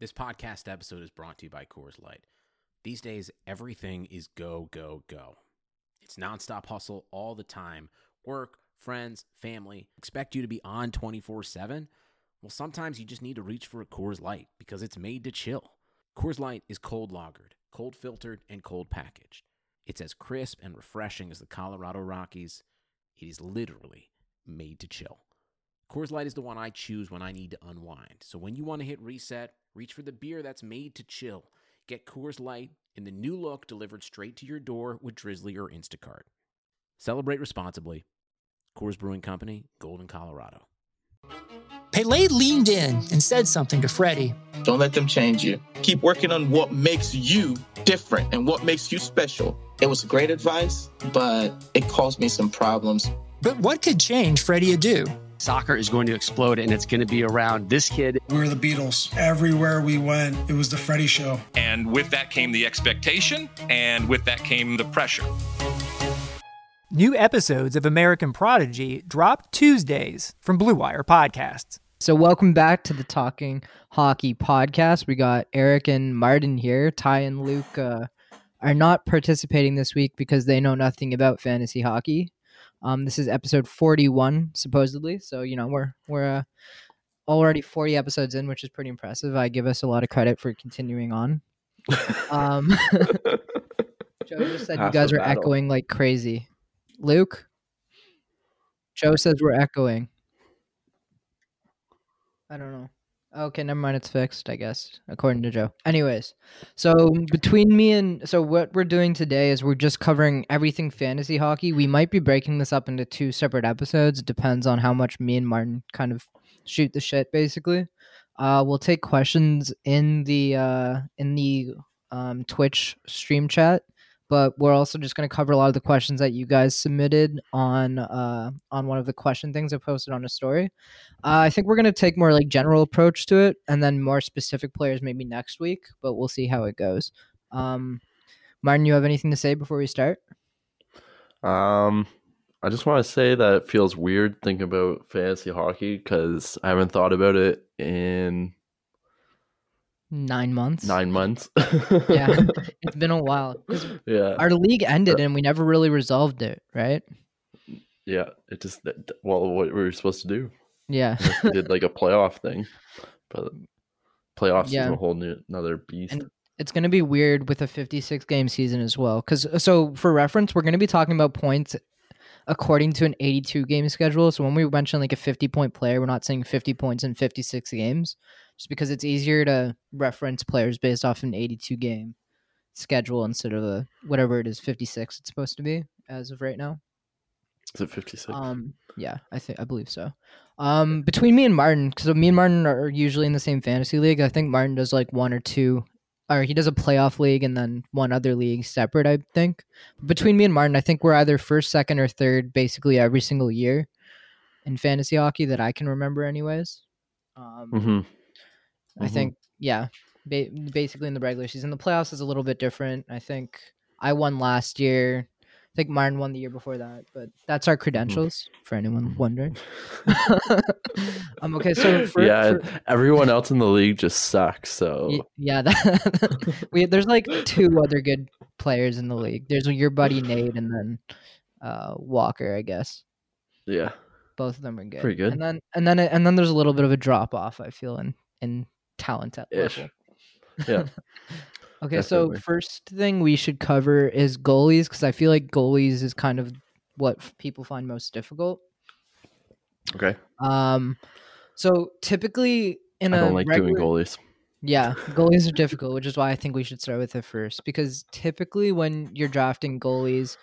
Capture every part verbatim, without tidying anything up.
This podcast episode is brought to you by Coors Light. These days, everything is go, go, go. It's nonstop hustle all the time. Work, friends, family expect you to be on twenty-four seven. Well, sometimes you just need to reach for a Coors Light because it's made to chill. Coors Light is cold lagered, cold filtered, and cold packaged. It's as crisp and refreshing as the Colorado Rockies. It is literally made to chill. Coors Light is the one I choose when I need to unwind. So when you want to hit reset, reach for the beer that's made to chill. Get Coors Light in the new look delivered straight to your door with Drizzly or Instacart. Celebrate responsibly. Coors Brewing Company, Golden, Colorado. Pele leaned in and said something to Freddie. Don't let them change you. Keep working on what makes you different and what makes you special. It was great advice, but it caused me some problems. But what could change Freddie Adu? Soccer is going to explode, and it's going to be around this kid. We were the Beatles. Everywhere we went, it was the Freddie Show. And with that came the expectation, and with that came the pressure. New episodes of American Prodigy drop Tuesdays from Blue Wire Podcasts. So welcome back to the Talking Hockey Podcast. We got Eric and Martin here. Ty and Luke uh, are not participating this week because they know nothing about fantasy hockey. Um, this is episode forty-one, supposedly. So, you know, we're we're uh, already forty episodes in, which is pretty impressive. I give us a lot of credit for continuing on. Um, Joe just said Half you guys are battle. echoing like crazy. Luke? Joe says we're echoing. I don't know. Okay, never mind. It's fixed, I guess, according to Joe. Anyways, so between me and... So what we're doing today is we're just covering everything fantasy hockey. We might be breaking this up into two separate episodes. It depends on how much me and Martin kind of shoot the shit, basically. Uh, we'll take questions in the uh, in the um, Twitch stream chat. But we're also just going to cover a lot of the questions that you guys submitted on uh, on one of the question things I posted on a story. Uh, I think we're going to take more like general approach to it, and then more specific players maybe next week. But we'll see how it goes. Um, Martin, you have anything to say before we start? Um, I just want to say that it feels weird thinking about fantasy hockey because I haven't thought about it in Nine months. Nine months. Yeah, it's been a while. Yeah, our league ended and we never really resolved it, right? Yeah, it just well, what we were supposed to do. Yeah, we did like a playoff thing, but playoffs yeah. is a whole new another beast. And it's going to be weird with a fifty-six game season as well. Because so for reference, we're going to be talking about points according to an eighty-two game schedule. So when we mention like a fifty point player, we're not saying fifty points in fifty-six games. Just because it's easier to reference players based off an eighty-two game schedule instead of a whatever it is, fifty-six it's supposed to be as of right now. Is it fifty-six? Um, yeah, I think I believe so. Um, between me and Martin, because me and Martin are usually in the same fantasy league. I think Martin does like one or two, or he does a playoff league and then one other league separate. I think between me and Martin, I think we're either first, second, or third basically every single year in fantasy hockey that I can remember, anyways. Um. Mm-hmm. I mm-hmm. think, yeah, ba- basically in the regular season. The playoffs is a little bit different. I think I won last year. I think Martin won the year before that, but that's our credentials mm-hmm. for anyone wondering. um, okay, so for, yeah, for, everyone else in the league just sucks. So y- yeah, that, we there's like two other good players in the league. There's your buddy Nate and then uh, Walker, I guess. Yeah, both of them are good. Pretty good. And then and then and then there's a little bit of a drop off. I feel in in. talent at level. Yeah. Okay, so first thing we should cover is goalies, because I feel like goalies is kind of what people find most difficult. Okay. Um, so typically in I a don't like regular... doing goalies. Yeah, goalies are difficult, which is why I think we should start with it first. Because typically when you're drafting goalies,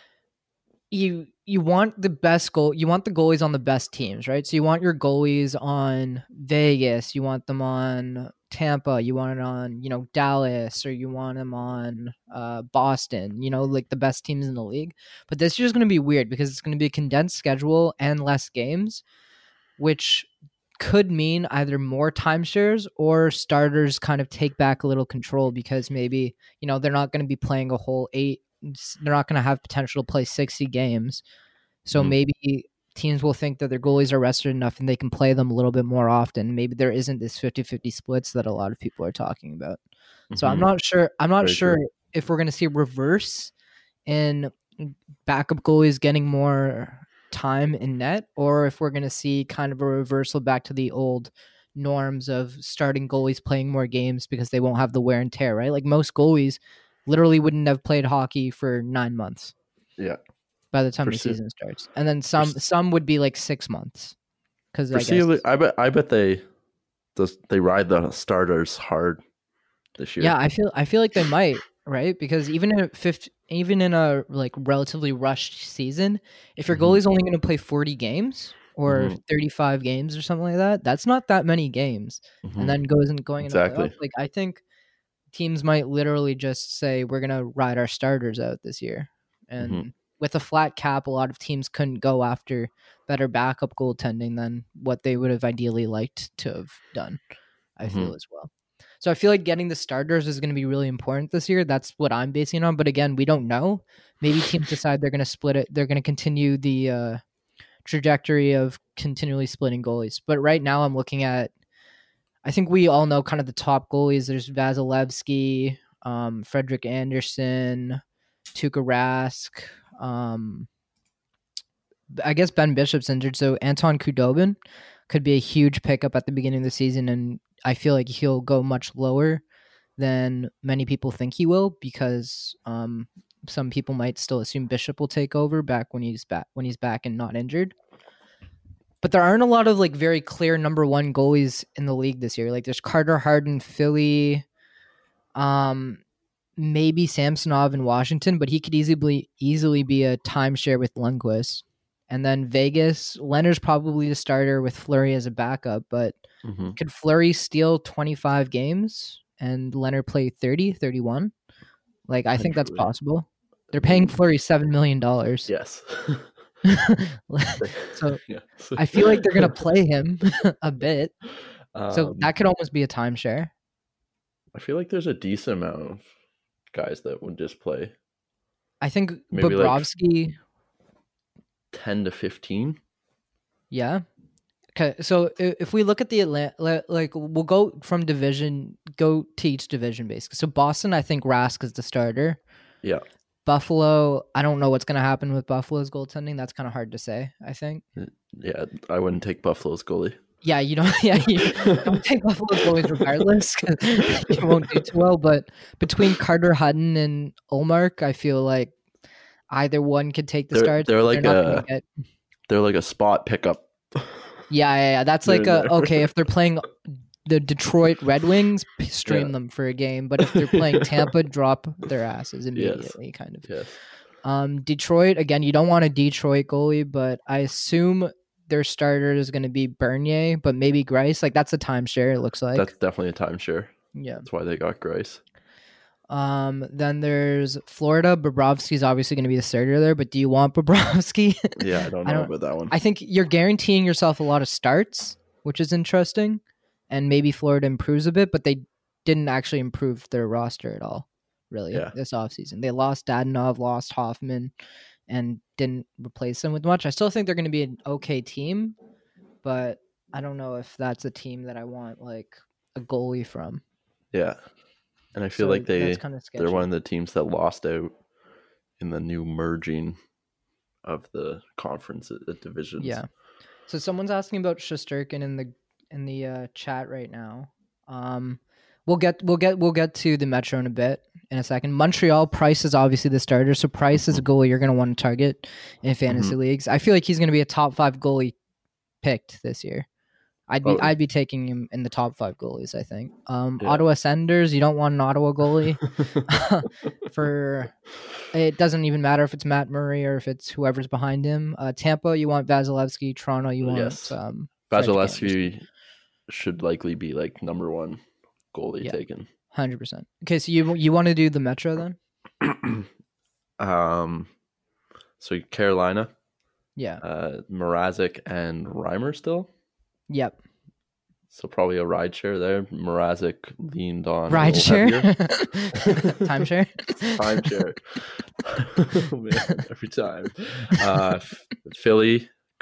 you you want the best goal. You want the goalies on the best teams, right? So you want your goalies on Vegas. You want them on Tampa. You want it on, you know, Dallas, or you want them on uh, Boston. You know, like the best teams in the league. But this year is going to be weird because it's going to be a condensed schedule and less games, which could mean either more timeshares or starters kind of take back a little control because maybe, you know, they're not going to be playing a whole eight. They're not going to have potential to play sixty games. So mm. maybe teams will think that their goalies are rested enough and they can play them a little bit more often. Maybe there isn't this fifty-fifty splits that a lot of people are talking about. Mm-hmm. So I'm not sure. I'm not Very sure true. if we're going to see reverse in backup goalies getting more time in net, or if we're going to see kind of a reversal back to the old norms of starting goalies playing more games because they won't have the wear and tear, right? Like most goalies literally wouldn't have played hockey for nine months. Yeah. By the time the season starts, and then some some would be like six months. Because I guess I bet I bet they they ride the starters hard this year. Yeah, I feel I feel like they might, right? Because even in a fifty, even in a like relatively rushed season, if your goalie's only going to play forty games or mm-hmm. thirty-five games or something like that, that's not that many games, mm-hmm. and then goes and going exactly. into playoff. Like I think teams might literally just say we're going to ride our starters out this year, and. Mm-hmm. With a flat cap, a lot of teams couldn't go after better backup goaltending than what they would have ideally liked to have done, I mm-hmm. feel as well. So I feel like getting the starters is going to be really important this year. That's what I'm basing it on. But again, we don't know. Maybe teams decide they're going to split it. They're going to continue the uh, trajectory of continually splitting goalies. But right now I'm looking at, I think we all know kind of the top goalies. There's Vasilevsky, um, Frederick Anderson, Tuukka Rask. Um, I guess Ben Bishop's injured, so Anton Khudobin could be a huge pickup at the beginning of the season, and I feel like he'll go much lower than many people think he will because um, some people might still assume Bishop will take over back when he's back when he's back and not injured. But there aren't a lot of like very clear number one goalies in the league this year. Like there's Carter Hart in Philly. Um. Maybe Samsonov in Washington, but he could easily easily be a timeshare with Lundqvist. And then Vegas, Leonard's probably the starter with Fleury as a backup, but mm-hmm. could Fleury steal twenty-five games and Leonard play thirty, thirty-one? Like, I think that's possible. They're paying Fleury seven million dollars. Yes. So yes. I feel like they're going to play him a bit. Um, so that could almost be a timeshare. I feel like there's a decent amount of guys that would just play. I think maybe Bobrovsky like ten to fifteen. Yeah. Okay. So if we look at the Atlanta, like we'll go from division, go to each division basically. So Boston, I think Rask is the starter. Yeah. Buffalo, I don't know what's going to happen with Buffalo's goaltending. That's kind of hard to say, I think. Yeah. I wouldn't take Buffalo's goalie. Yeah, you don't. Yeah, you don't take Buffalo's goalies regardless because you won't do too well. But between Carter Hutton and Ullmark, I feel like either one could take the they're, start. They're like they're a, get... they're like a spot pickup. Yeah, yeah, yeah. That's like a okay. If they're playing the Detroit Red Wings, stream yeah. them for a game. But if they're playing Tampa, drop their asses immediately. Yes. Kind of. Yes. Um, Detroit again. You don't want a Detroit goalie, but I assume their starter is going to be Bernier, but maybe Grice. Like that's a timeshare. It looks like that's definitely a timeshare. Yeah, that's why they got Grice. Um, then there's Florida. Bobrovsky's obviously going to be the starter there, but do you want Bobrovsky? Yeah, I don't know I don't, about that one. I think you're guaranteeing yourself a lot of starts, which is interesting, and maybe Florida improves a bit, but they didn't actually improve their roster at all, really, yeah. this offseason. They lost Dadonov, lost Hoffman, and didn't replace them with much. I still think they're going to be an okay team, but I don't know if that's a team that I want like a goalie from. Yeah. And I feel So like they that's kinda sketchy. they're one of the teams that lost out in the new merging of the conference uh, divisions. Yeah. So someone's asking about Shesterkin in the in the uh, chat right now. Um, we'll get we'll get we'll get to the Metro in a bit in a second. Montreal, Price is obviously the starter, so Price is a goalie you're going to want to target in fantasy Mhm. leagues. I feel like he's going to be a top five goalie picked this year. I'd be Oh. I'd be taking him in the top five goalies. I think. Um, Yeah. Ottawa Senators, you don't want an Ottawa goalie. For it doesn't even matter if it's Matt Murray or if it's whoever's behind him. Uh, Tampa, you want Vasilevsky. Toronto, you want Yes. um, Frederick Anderson. Vasilevsky should likely be like number one goalie Yeah. taken. Hundred percent. Okay, so you you want to do the Metro then? um, so Carolina, Yeah. uh, Mrazek and Reimer still. Yep. So probably a ride share there. Mrazek leaned on a Ride little share. heavier. Timeshare. Timeshare. Oh, man, every time. Uh, Philly,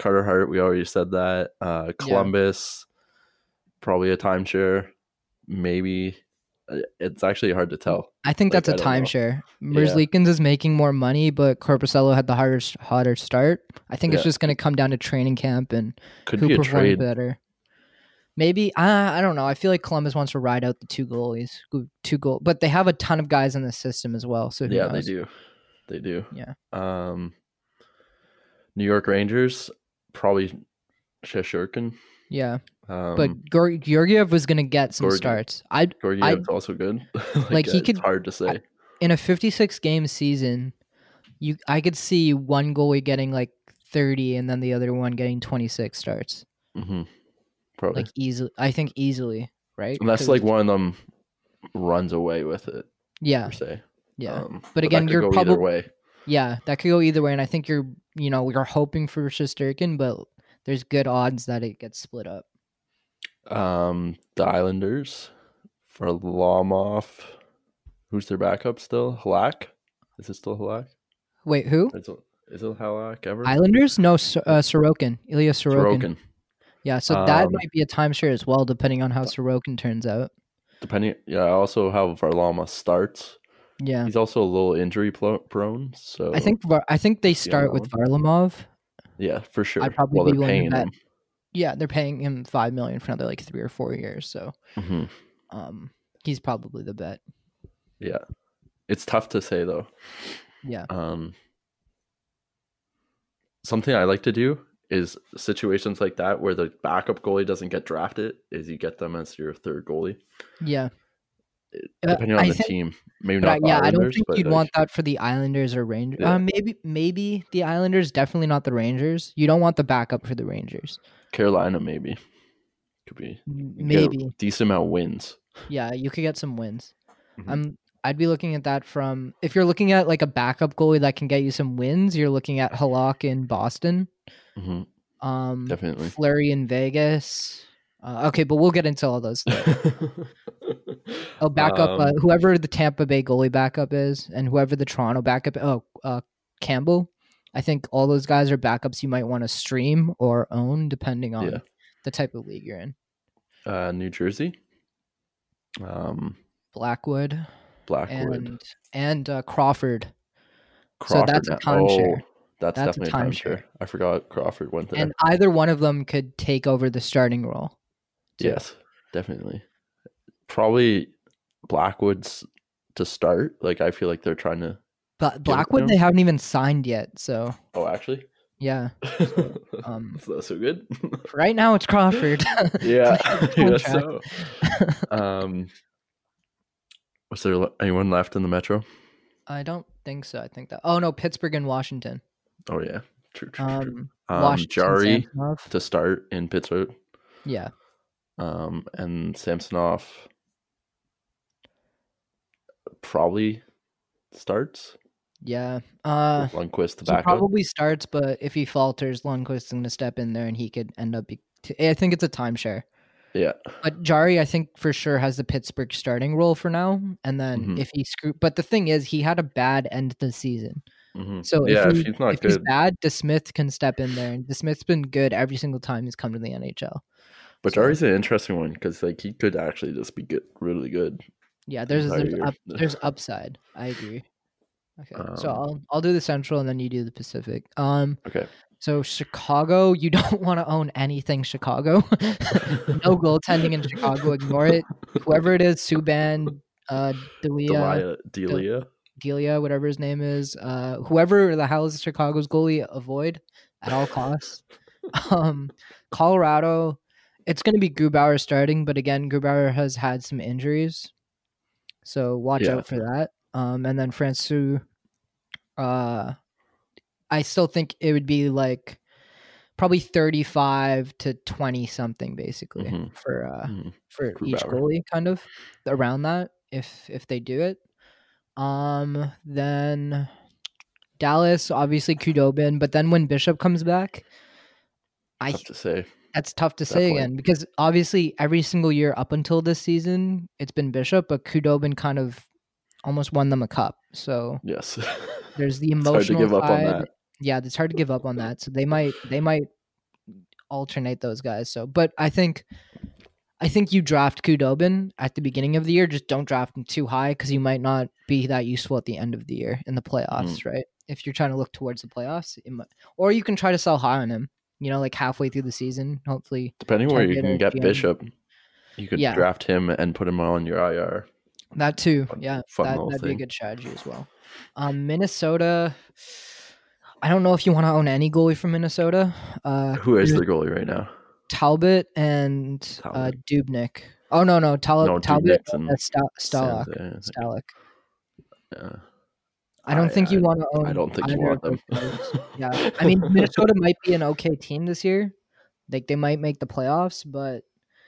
Carter Hart, we already said that. Uh, Columbus, yeah. probably a timeshare. Maybe. It's actually hard to tell. I think like, that's a timeshare. Merzlikins yeah. is making more money, but Korpisalo had the harder, harder start. I think yeah. it's just going to come down to training camp and Could who be a performs trade. better. Maybe uh, I don't know. I feel like Columbus wants to ride out the two goalies, two goal, but they have a ton of guys in the system as well. So who yeah, knows? they do, they do. Yeah. Um, New York Rangers probably Shesterkin. Yeah, um, but Gor- Georgiev was going to get some Gorg- starts. I Georgiev's also good. like, like he it's could. Hard to say. In a fifty-six game season, you I could see one goalie getting like thirty, and then the other one getting twenty-six starts. Mm-hmm. Probably. Like easily, I think easily, right? Unless like one of them runs away with it. Yeah. Per se. Yeah. Um, but again, but you're probably way. Yeah, that could go either way, and I think you're you know you're hoping for Shesterkin, but there's good odds that it gets split up. Um, the Islanders for Lomov. Who's their backup still? Halak? Is it still Halak? Wait, who? Is it, is it Halak ever? Islanders? No, uh, Sorokin. Ilya Sorokin. Sorokin. Yeah, so that um, might be a timeshare as well, depending on how Sorokin turns out. Depending, yeah. Also, how Varlamov starts. Yeah, he's also a little injury prone. So I think I think they start yeah, with Varlamov. Yeah, for sure. I'd probably well, be they're willing paying to bet. him. Yeah, they're paying him five million for another like three or four years. So, mm-hmm. um, he's probably the bet. Yeah, it's tough to say though. Yeah. Um, something I like to do is situations like that where the backup goalie doesn't get drafted, is you get them as your third goalie. Yeah. Depending uh, on I the think, team, maybe not. Yeah, Islanders, I don't think but you'd like, want that for the Islanders or Rangers. Yeah. Uh, maybe, maybe the Islanders. Definitely not the Rangers. You don't want the backup for the Rangers. Carolina, maybe could be maybe decent amount of wins. Yeah, you could get some wins. Mm-hmm. Um, I'd be looking at that from if you're looking at like a backup goalie that can get you some wins. You're looking at Halak in Boston. Mm-hmm. Um, definitely Fleury in Vegas. Uh, okay, but we'll get into all those. Oh, backup Um, uh, whoever the Tampa Bay goalie backup is, and whoever the Toronto backup. Oh, uh, Campbell. I think all those guys are backups you might want to stream or own, depending on Yeah. the type of league you're in. Uh, New Jersey, um, Blackwood, Blackwood, and and uh, Crawford. Crawford. So that's a timeshare. Oh, that's, That's a definitely a timeshare. timeshare. I forgot Crawford went there. And either one of them could take over the starting role. too. Yes, definitely. Probably Blackwood's to start. Like I feel like they're trying to. But Blackwood, them? they haven't even signed yet. So Oh, actually, yeah. Um, Is that so good? right now it's Crawford. yeah, Playing yeah. contract. So, um, was there le- anyone left in the Metro? I don't think so. I think that. Oh no, Pittsburgh and Washington. Oh yeah, true, true, true. Um, Um, Washington, Jari Samsonov. to start in Pittsburgh. Yeah. Um, and Samsonov probably starts. Yeah. Uh, Lundqvist to he back up. probably starts, but if he falters, Lundqvist's going to step in there, and he could end up. Be- t- I think it's a timeshare. Yeah. But Jari, I think for sure has the Pittsburgh starting role for now, and then Mhm. if he screw. But the thing is, he had a bad end to the season. Mm-hmm. So yeah, if, he, if he's not if he's good, bad, DeSmith can step in there, and DeSmith's been good every single time he's come to the N H L. but so- Jari's an interesting one because like he could actually just be good, really good. Yeah, there's entire there's, year. up, there's upside. I agree. Okay, so Um, I'll I'll do the Central, and then you do the Pacific. Um, Okay. so Chicago, you don't want to own anything Chicago. No goaltending in Chicago. Ignore it. Whoever it is, Subban, uh, Delia, Delia, Delia. Delia, whatever his name is, uh, whoever the hell is Chicago's goalie, avoid at all costs. um, Colorado, it's going to be Grubauer starting, but again, Grubauer has had some injuries, so watch Yeah. out for that. Um, and then Francois, uh, I still think it would be like probably thirty-five to twenty something, basically Mhm. for uh Mhm. for each Grubauer. goalie, kind of around that. If if they do it, um, then Dallas, obviously Kudobin, but then when Bishop comes back, I Tough to say. that's tough to that say point. again because obviously every single year up until this season, it's been Bishop, but Kudobin kind of almost won them a cup. So Yes. there's the It's hard to emotional give up on side. that. Yeah, it's hard to give up on that. So they might they might alternate those guys. So, but I think, I think you draft Khudobin at the beginning of the year. Just don't draft him too high because you might not be that useful at the end of the year in the playoffs, mm. right? If you're trying to look towards the playoffs, it might, or you can try to sell high on him. You know, like halfway through the season, hopefully. Depending where you can get G M. Bishop, you could yeah. draft him and put him on your I R. That too, fun, yeah, fun that, that'd thing. be a good strategy as well. Um, Minnesota. I don't know if you want to own any goalie from Minnesota. Uh, Who is their goalie right now? Talbot and Talbot. Uh, Dubnik. Oh no, no, Tal- no Talbot and uh, St- Stalock. Stalock. Yeah. I don't I, think you I, want to own. I don't think you want them. Yeah, I mean Minnesota might be an okay team this year. Like they might make the playoffs, but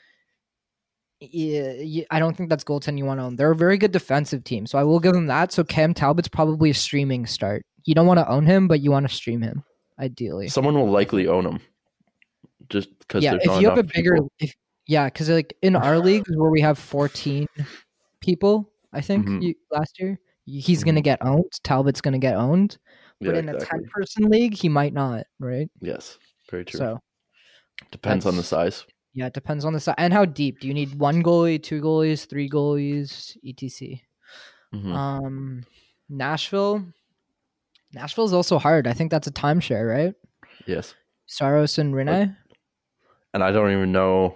yeah, yeah, I don't think that's goaltending you want to own. They're a very good defensive team, so I will give them that. So Cam Talbot's probably a streaming start. You don't want to own him, but you want to stream him, ideally. Someone will likely own him, just because yeah. there's If not you have a enough bigger, people. if yeah, because like in our leagues where we have fourteen people, I think Mhm. you, last year, he's Mhm. gonna get owned. Talbot's gonna get owned, but Yeah, in exactly. a ten-person league, he might not. Right. Yes, very true. So depends on the size. Yeah, it depends on the size and how deep. Do you need one goalie, two goalies, three goalies, et cetera. Mhm. Um, Nashville. Nashville is also hard. I think that's a timeshare, right? Yes. Saros and Rinne. And I don't even know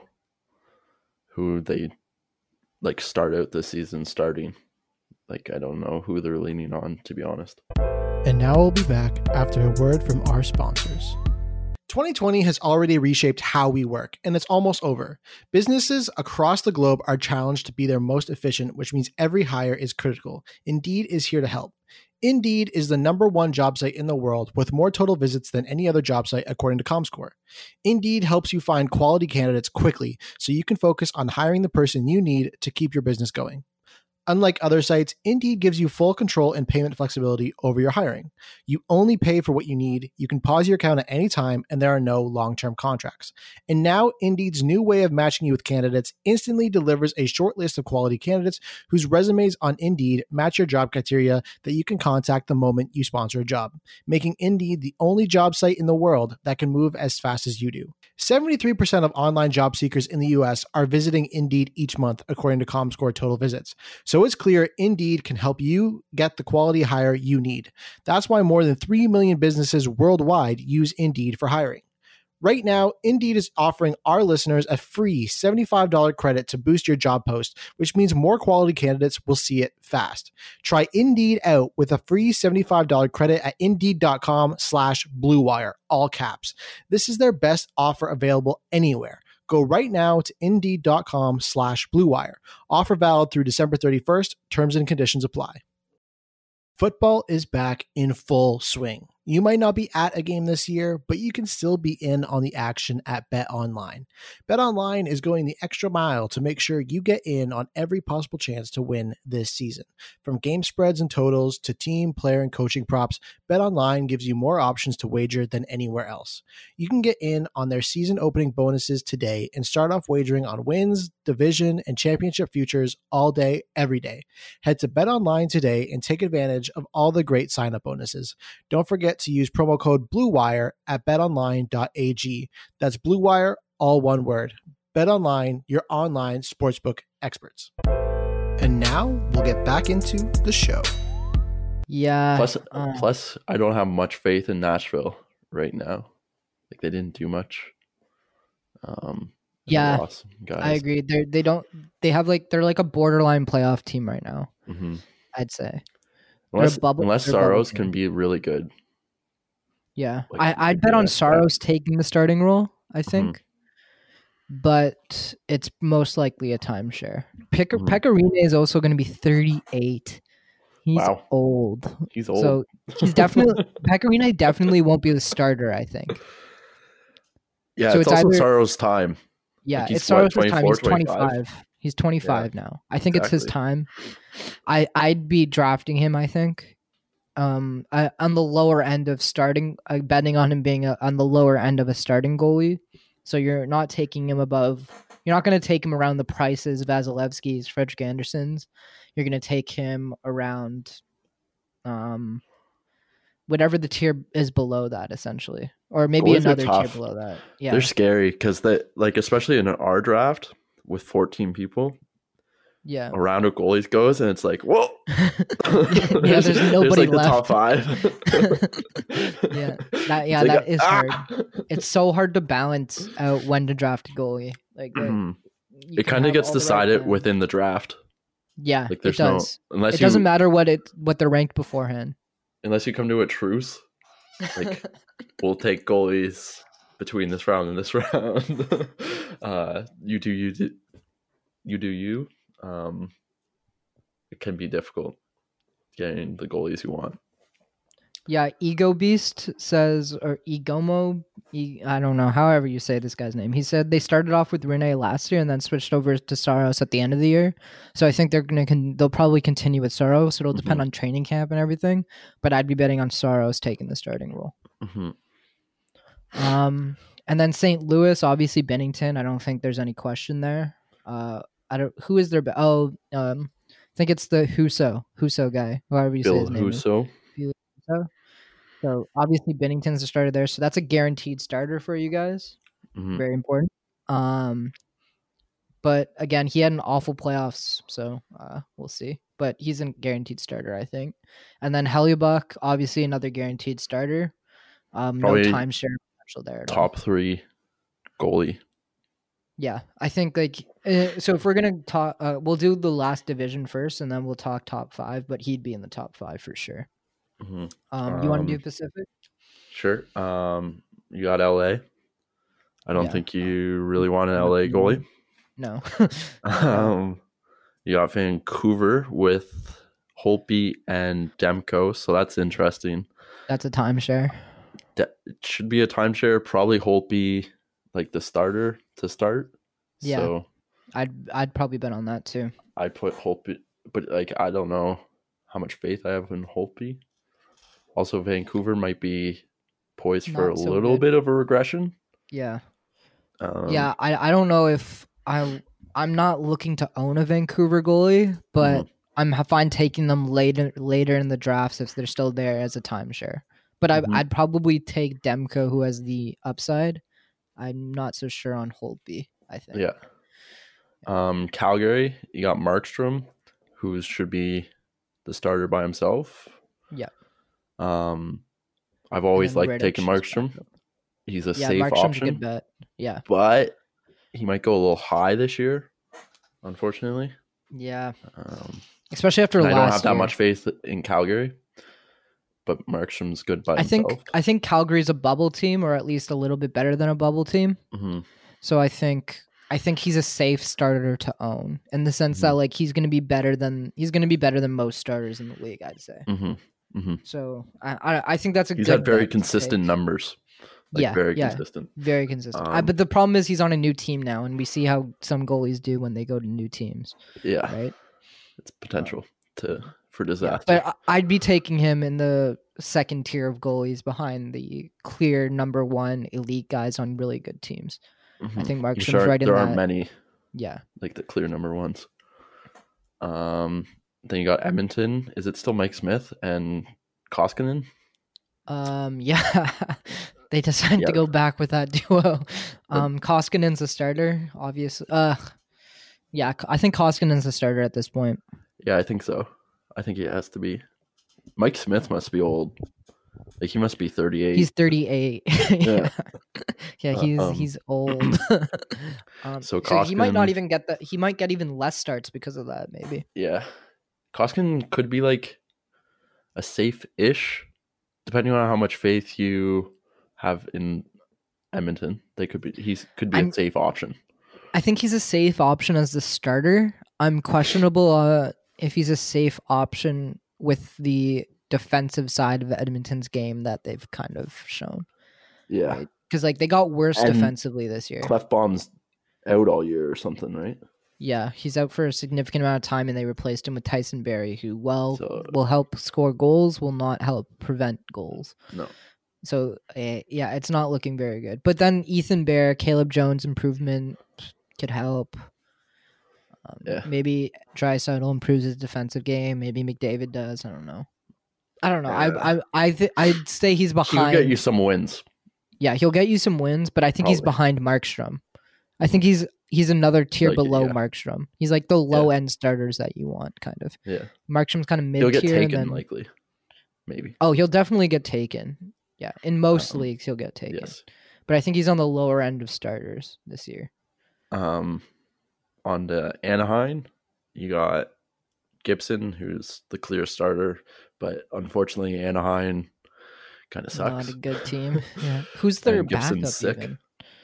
who they like start out this season starting. Like I don't know who they're leaning on, to be honest. And now we'll be back after a word from our sponsors. twenty twenty has already reshaped how we work, and it's almost over. Businesses across the globe are challenged to be their most efficient, which means every hire is critical. Indeed is here to help. Indeed is the number one job site in the world with more total visits than any other job site according to Comscore. Indeed helps you find quality candidates quickly so you can focus on hiring the person you need to keep your business going. Unlike other sites, Indeed gives you full control and payment flexibility over your hiring. You only pay for what you need, you can pause your account at any time, and there are no long-term contracts. And now, Indeed's new way of matching you with candidates instantly delivers a short list of quality candidates whose resumes on Indeed match your job criteria that you can contact the moment you sponsor a job, making Indeed the only job site in the world that can move as fast as you do. seventy-three percent of online job seekers in the U S are visiting Indeed each month, according to Comscore total visits. So it's clear Indeed can help you get the quality hire you need. That's why more than three million businesses worldwide use Indeed for hiring. Right now, Indeed is offering our listeners a free seventy-five dollars credit to boost your job post, which means more quality candidates will see it fast. Try Indeed out with a free seventy-five dollars credit at Indeed.com slash Blue Wire, all caps. This is their best offer available anywhere. Go right now to Indeed.com slash Blue Wire. Offer valid through December thirty-first. Terms and conditions apply. Football is back in full swing. You might not be at a game this year, but you can still be in on the action at BetOnline. BetOnline is going the extra mile to make sure you get in on every possible chance to win this season. From game spreads and totals to team, player, and coaching props, BetOnline gives you more options to wager than anywhere else. You can get in on their season opening bonuses today and start off wagering on wins, division, and championship futures all day, every day. Head to BetOnline today and take advantage of all the great sign-up bonuses. Don't forget to use promo code BlueWire at bet online dot a g. That's BlueWire, all one word. BetOnline, your online sportsbook experts. And now we'll get back into the show. Yeah. Plus, uh, plus, I don't have much faith in Nashville right now. Like they didn't do much. Um, yeah, lost, I agree. They they don't. They have like they're like a borderline playoff team right now. Mm-hmm. I'd say. Unless, bubble, unless Saros can be really good. Yeah, like, I, I'd bet on Saros taking the starting role, I think. Mm-hmm. But it's most likely a timeshare. Pick- mm-hmm. Pecorine is also going to be thirty-eight. He's wow. old. He's old. So he's definitely... Pecorine definitely won't be the starter, I think. Yeah, so it's, it's also either, Saros' time. Yeah, like it's Saros' time. He's twenty-five twenty-five. He's twenty-five yeah, now. I think exactly. it's his time. I, I'd be drafting him, I think. Um, I, on the lower end of starting, uh, betting on him being a, on the lower end of a starting goalie. So you're not taking him above, you're not going to take him around the prices, Vasilevsky's, Frederick Anderson's. You're going to take him around, um, whatever the tier is below that, essentially. or maybe Goalies are another tier tough. below that. Yeah, They're scary because they like, especially in our draft with fourteen people, yeah. a round of goalies goes and it's like, whoa. Yeah, there's nobody like left. the top five. yeah, that yeah, It's like that a- is ah! hard. It's so hard to balance out when to draft a goalie. Like uh, Mhm. you It can kind of have gets all the right decided plans. within the draft. Yeah, Like it there's no does. unless It you doesn't matter what it what they're ranked beforehand. unless you come to a truce. Like we'll take goalies between this round and this round. uh, you do you do you do you. Um, it can be difficult getting the goalies you want. Yeah, Ego Beast says, or Egomo, e, I don't know, however you say this guy's name. He said they started off with Rene last year and then switched over to Saros at the end of the year. So I think they're gonna con- they'll probably continue with Saros. It'll depend Mhm. on training camp and everything. But I'd be betting on Saros taking the starting role. Mm-hmm. Um, and then Saint Louis, obviously Bennington. I don't think there's any question there. Uh, I don't. Who is their? Be- oh, um, I think it's the Huso Huso guy. However you say Bill his name. is. Huso. So, so obviously Bennington's the starter there. So that's a guaranteed starter for you guys. Mhm. Very important. Um, but again, he had an awful playoffs, so uh, we'll see. But he's a guaranteed starter, I think. And then Hellebuyck, obviously another guaranteed starter. Um, no Probably timeshare potential there. At all. Top three goalie. Yeah, I think like uh, so. If we're gonna talk, uh, we'll do the last division first, and then we'll talk top five. But he'd be in the top five for sure. Mm-hmm. Um, you want to do Um, Pacific? Sure. Um, you got L A. I don't Yeah. think you really want an L A goalie. No. Um, you got Vancouver with Holtby and Demko, so that's interesting. That's a timeshare. De- it should be a timeshare. Probably Holtby, like the starter to start. Yeah. So I'd I'd probably bet on that too. I put Holtby, but like I don't know how much faith I have in Holtby. Also, Vancouver might be poised for Not a so little good. bit of a regression. Yeah. Um, yeah, I I don't know if I I'm not looking to own a Vancouver goalie, but Mhm. I'm ha- fine taking them later later in the drafts if they're still there as a timeshare. But Mhm. I I'd probably take Demko, who has the upside. I'm not so sure on Holtby, I think. Yeah. Um, Calgary, you got Markstrom, who should be the starter by himself. Yeah. Um, I've always then liked Rittich taking is Markstrom. backup. He's a Yeah, safe Markstrom's option, a good bet. Yeah. but he might go a little high this year, unfortunately. Yeah. Um, Especially after and last I don't have that year. much faith in Calgary, but Markstrom's good by I think himself. I think Calgary's a bubble team, or at least a little bit better than a bubble team. hmm So I think I think he's a safe starter to own in the sense that Mhm. like he's going to be better than he's going to be better than most starters in the league. I'd say. hmm hmm So I I, I think that's a He's good had very bet to consistent take. numbers. Like Yeah, very yeah. consistent. Very consistent. I, Um, but the problem is he's on a new team now, and we see how some goalies do when they go to new teams, Yeah, right? it's potential to for Yeah, disaster. but I- I'd be taking him in the second tier of goalies behind the clear number one elite guys on really good teams. I Mhm. think You Markstrom's sure right in there that. aren't many Yeah. like the clear number ones. Um, then you got Edmonton. Is it still Mike Smith and Koskinen? Um. Yeah. They decided Yeah. to go back with that duo. Um. Koskinen's a starter, obviously. Uh. Yeah. I think Koskinen's a starter at this point. Yeah, I think so. I think he has to be. Mike Smith must be old. Like he must be thirty-eight. He's thirty-eight. Yeah. Yeah. Uh, He's um, he's old. um, So so he might not Koskinen- even get that. He might get even less starts because of that. Maybe. Yeah. Koskinen could be like a safe-ish, depending on how much faith you have in Edmonton. They could be. He could be I'm- a safe option. I think he's a safe option as the starter. I'm questionable uh, if he's a safe option with the defensive side of Edmonton's game that they've kind of shown. Yeah. Right. Because like they got worse And defensively this year. Clefbaum's out all year or something, right? Yeah, he's out for a significant amount of time, and they replaced him with Tyson Berry, who well So- will help score goals, will not help prevent goals. No. So uh, yeah, it's not looking very good. But then Ethan Bear, Caleb Jones improvement could help. Um, Yeah. Maybe Draisaitl improves his defensive game. Maybe McDavid does. I don't know. I don't know. Yeah. I I I th- I'd say he's He could behind. get you some wins. Yeah, he'll get you some wins, but I think he's Probably. behind Markstrom. I think he's he's another tier Like, below yeah. Markstrom. He's like the low end starters that you want, kind of. Yeah. Markstrom's kind of mid He'll get tier. taken, and then, likely. Maybe. oh, he'll definitely get taken. Yeah, in most Um, leagues he'll get taken. Yes. But I think he's on the lower end of starters this year. Um, on to Anaheim, you got Gibson, who's the clear starter, but unfortunately Anaheim kind of sucks. Not a good team. Yeah. Who's their And Gibson's backup sick. even?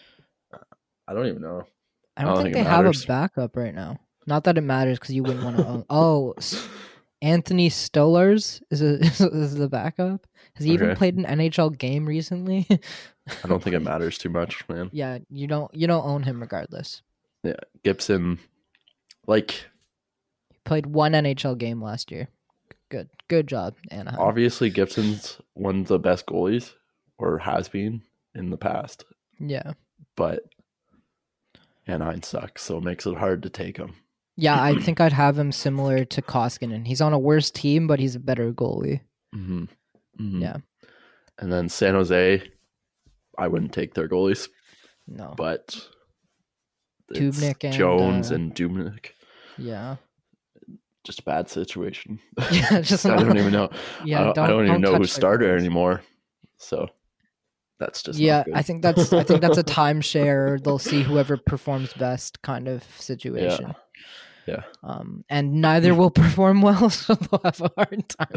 I don't even know. I don't, think, it they have a matters. backup right now. Not that it matters because you wouldn't want to own. Oh, S- Anthony Stolarz is, a, is, is the backup. Has he even Okay. played an N H L game recently? I don't think it matters too much, man. Yeah, you don't you don't own him regardless. Yeah, Gibson, like He played one N H L game last year. Good, good job, Anaheim. obviously Gibson's one of the best goalies, or has been in the past, Yeah, but Anaheim sucks, so it makes it hard to take him. yeah. I think I'd have him similar to Koskinen. He's on a worse team, but he's a better goalie. Mm-hmm. Mm-hmm. Yeah, And then San Jose, I wouldn't take their goalies, no. but it's Dubnyk and, Jones uh, and Dubnik. Yeah, Just a bad situation. yeah. Just I not- don't even know. Yeah, I don't, don't, I don't even know touch who's their starter goalies. anymore. So that's just not Yeah, good. I think that's I think that's a timeshare. They'll see whoever performs best kind of situation. Yeah. Um, and neither will perform well, so they'll have a hard time.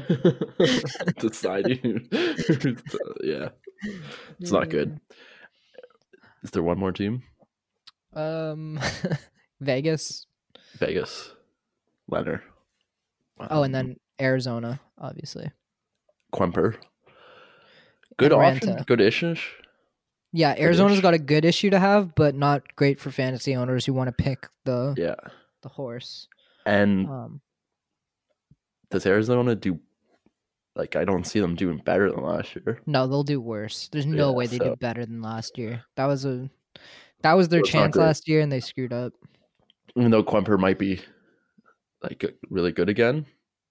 Deciding. Yeah, it's not good. Is there one more team? Um, Vegas. Vegas, Leonard. Oh, and Um, then Arizona, obviously. Quemper. Good And option. Ranta. Good issues. Yeah, Arizona's ish. got a good issue to have, but not great for fantasy owners who want to pick the Yeah. the horse. And Um, does Arizona do? Like, I don't see them doing better than last year. no, they'll do worse. There's no Yeah, way they so- do better than last year. That was a that was their So it's not chance great. last year, and they screwed up. Even though Quemper might be like really good again.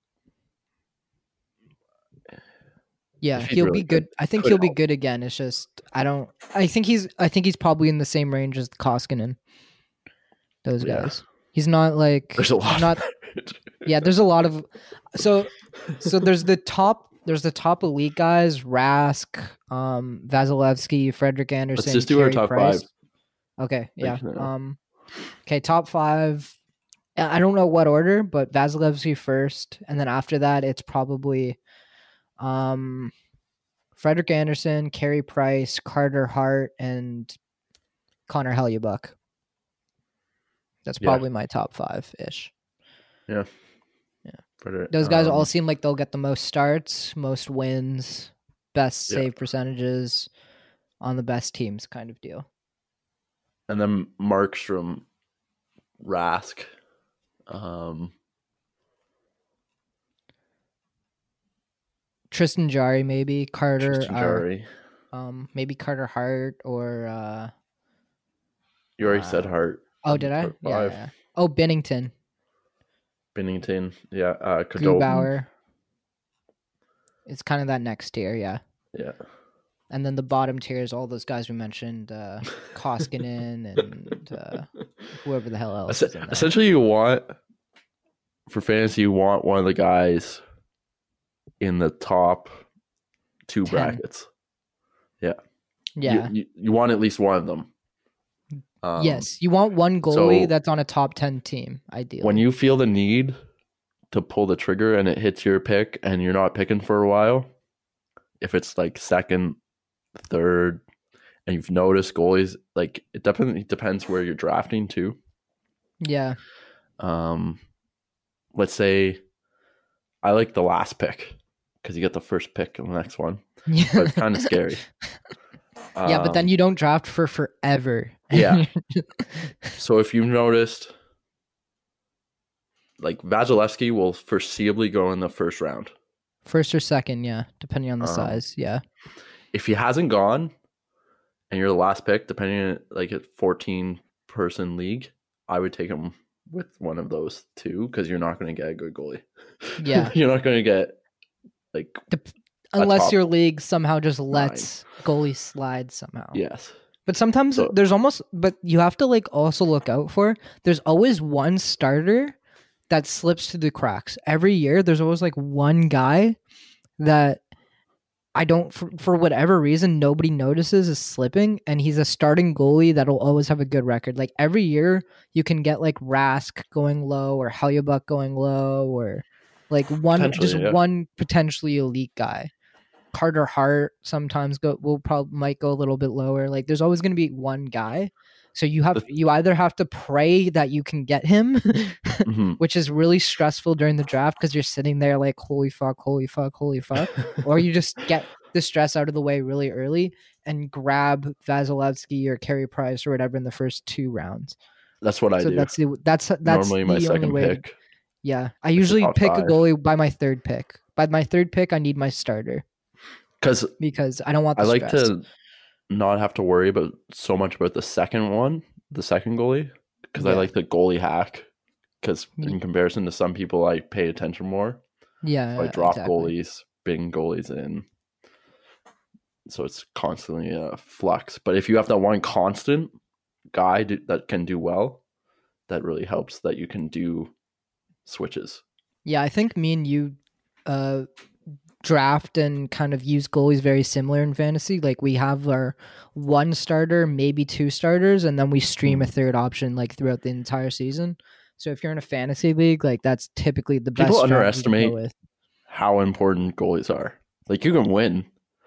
Yeah, If he's he'll really be good. good, I think could he'll be help. good again. It's just I don't. I think he's. I think he's probably in the same range as Koskinen. Those Yeah. guys. He's not like. There's a he's lot. Not. Yeah, there's a lot of. So, so there's the top. There's the top elite guys: Rask, um, Vasilevsky, Frederick Anderson. Let's just do our Carey top Price. five. Okay. Yeah. Like, no. Um. Okay. Top five. I I don't know what order, but Vasilevsky first, and then after that, it's probably, um, Frederick Anderson, Carey Price, Carter Hart, and Connor Hellebuyck. That's Yeah. probably my top five ish. Yeah. Yeah. Frederick- Those guys all um, seem like they'll get the most starts, most wins, best Yeah. save percentages on the best teams, kind of deal. And then Markstrom, Rask, um, Tristan Jarry, maybe Carter, Tristan uh, Jarry. um, maybe Carter Hart or. Uh, You already said uh, Hart. Oh, um, did I? top Yeah, five. yeah. Oh, Bennington, Bennington. Yeah. Uh, Khudobin. Grubauer. It's kind of that next tier, yeah. Yeah. And then the bottom tier is all those guys we mentioned, uh, Koskinen and uh, whoever the hell else. Es- is in there. essentially, you want for fantasy, you want one of the guys in the top two Ten. brackets. Yeah. You- Yeah. You, you want at least one of them. Um, yes. You want one goalie so that's on a top ten team, ideally. When you feel the need to pull the trigger and it hits your pick and you're not picking for a while, if it's like second, third, and you've noticed goalies, like it definitely depends where you're drafting too. Yeah. Um, let's say I like the last pick because you get the first pick in the next one, Yeah. but it's kind of scary. Yeah, but then Um, you don't draft for forever. Yeah. So if you've noticed, like Vasilevsky will foreseeably go in the first round. First or second, yeah, depending on the Um, size. Yeah. If he hasn't gone and you're the last pick, depending on like a fourteen person league, I would take him with one of those two because you're not going to get a good goalie. Yeah. You're not going to get like Dep- unless top your league somehow just lets goalies slide somehow. Yes. But sometimes So- there's almost, but you have to like also look out for, there's always one starter that slips through the cracks. Every year, there's always like one guy that I don't, for, for whatever reason, nobody notices is slipping, and he's a starting goalie that'll always have a good record. Like every year, you can get like Rask going low or Hellebuyck going low, or like one, Potentially, just yeah. one potentially elite guy. Carter Hart sometimes go will probably might go a little bit lower. Like there's always going to be one guy, so you have you either have to pray that you can get him, Mhm. which is really stressful during the draft because you're sitting there like holy fuck, holy fuck, holy fuck, or you just get the stress out of the way really early and grab Vasilevsky or Carey Price or whatever in the first two rounds. That's what I so do. that's the that's that's Normally my the only second way to- pick. yeah, I the usually top pick a five. goalie by my third pick. By my third pick, I need my starter. Because because I don't want the I like stress. to not have to worry about so much about the second one, the second goalie, because I Yeah. like the goalie hack. Because Ye- in comparison to some people, I pay attention more. Yeah, So I drop exactly. goalies, bring goalies in. So it's constantly a flux. But if you have that one constant guy do, that can do well, that really helps that you can do switches. Yeah, I think me and you uh, draft and kind of use goalies very similar in fantasy. Like we have our one starter, maybe two starters, and then we stream a third option like throughout the entire season. So if you're in a fantasy league, like that's typically the best People strategy to go underestimate with. how important goalies are. Like you can win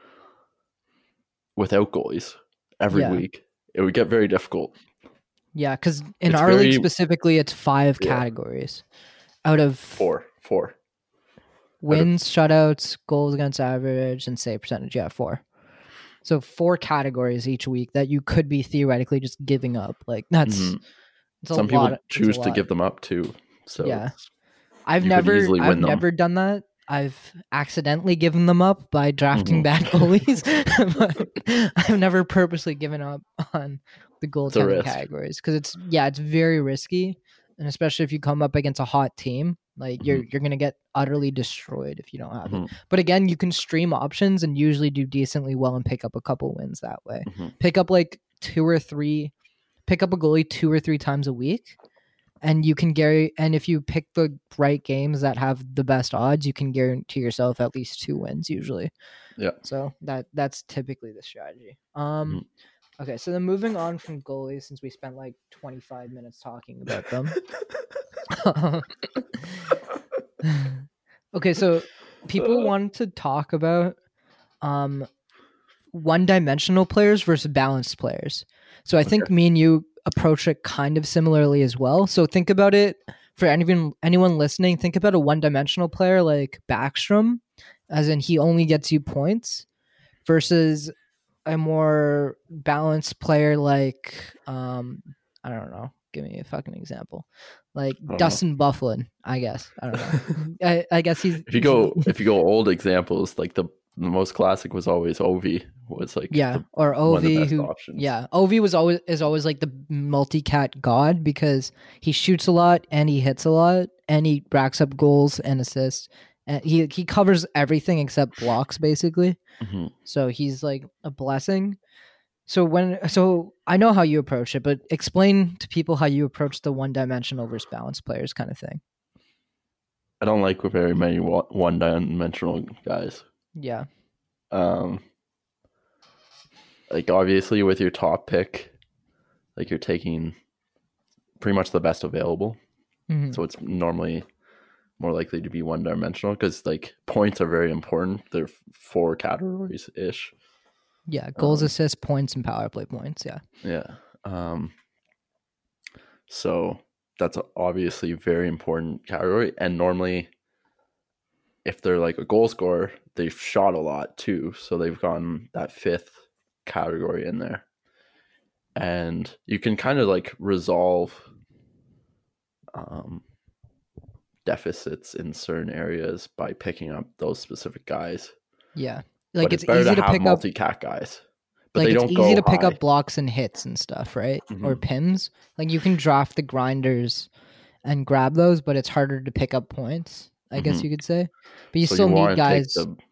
without goalies every Yeah. week. It would get very difficult. Yeah, because in It's our league very- specifically, it's five Yeah. categories out of Four, four. wins, shutouts, goals against average, and save percentage. Yeah, four. So four categories each week that you could be theoretically just giving up. Like that's Mhm. it's a Some people lot, it's a choose to lot. give them up too. So Yeah. it's- I've you could never easily I've win them. never done that. I've accidentally given them up by drafting Mhm. bad goalies, but I've never purposely given up on the goaltending risk. categories because it's yeah, it's very risky, and especially if you come up against a hot team, like you're you're gonna get utterly destroyed if you don't have Mhm. it. But again, you can stream options and usually do decently well and pick up a couple wins that way. Mhm. Pick up like two or three, pick up a goalie two or three times a week. And you can guarantee, and if you pick the right games that have the best odds, you can guarantee yourself at least two wins usually. Yeah. So that that's typically the strategy. Um, Mhm. okay. So then moving on from goalies, since we spent like twenty-five minutes talking about them. Okay, so people want to talk about um one-dimensional players versus balanced players. So I think me and you approach it kind of similarly as well. So think about it for anyone anyone listening. Think about a one-dimensional player like Backstrom, as in he only gets you points, versus a more balanced player like um I don't know. Give me a fucking example, like don't know. Dustin Byfuglien. I guess I don't know. I, I guess he's If you go if you go old examples, like the the most classic was always Ovi. Was like yeah, the- or one of the Ovi best who options. yeah, Ovi was always is always like the multi-cat god because he shoots a lot and he hits a lot and he racks up goals and assists. And he he covers everything except blocks basically. Mhm. So he's like a blessing. So when so I know how you approach it, but explain to people how you approach the one-dimensional versus balanced players kind of thing. I don't like very many one dimensional guys. Yeah. Um, like obviously with your top pick, like you're taking pretty much the best available. Mhm. So it's normally more likely to be one dimensional because like points are very important. They're four categories ish. Yeah, goals, Um, assists, points, and power play points. Yeah. Yeah. Um, so that's obviously a very important category. And normally, if they're like a goal scorer, they've shot a lot too. So they've gotten that fifth category in there. And you can kind of like resolve um, deficits in certain areas by picking up those specific guys. Yeah. But Like it's, better easy to, have pick up multi-cat guys. But like they it's don't easy go to pick high. up blocks and hits and stuff, right? Or Mhm. pims. Like you can draft the grinders and grab those, but it's harder to pick up points, I guess Mhm. you could say. But you So still you need wanna take guys. the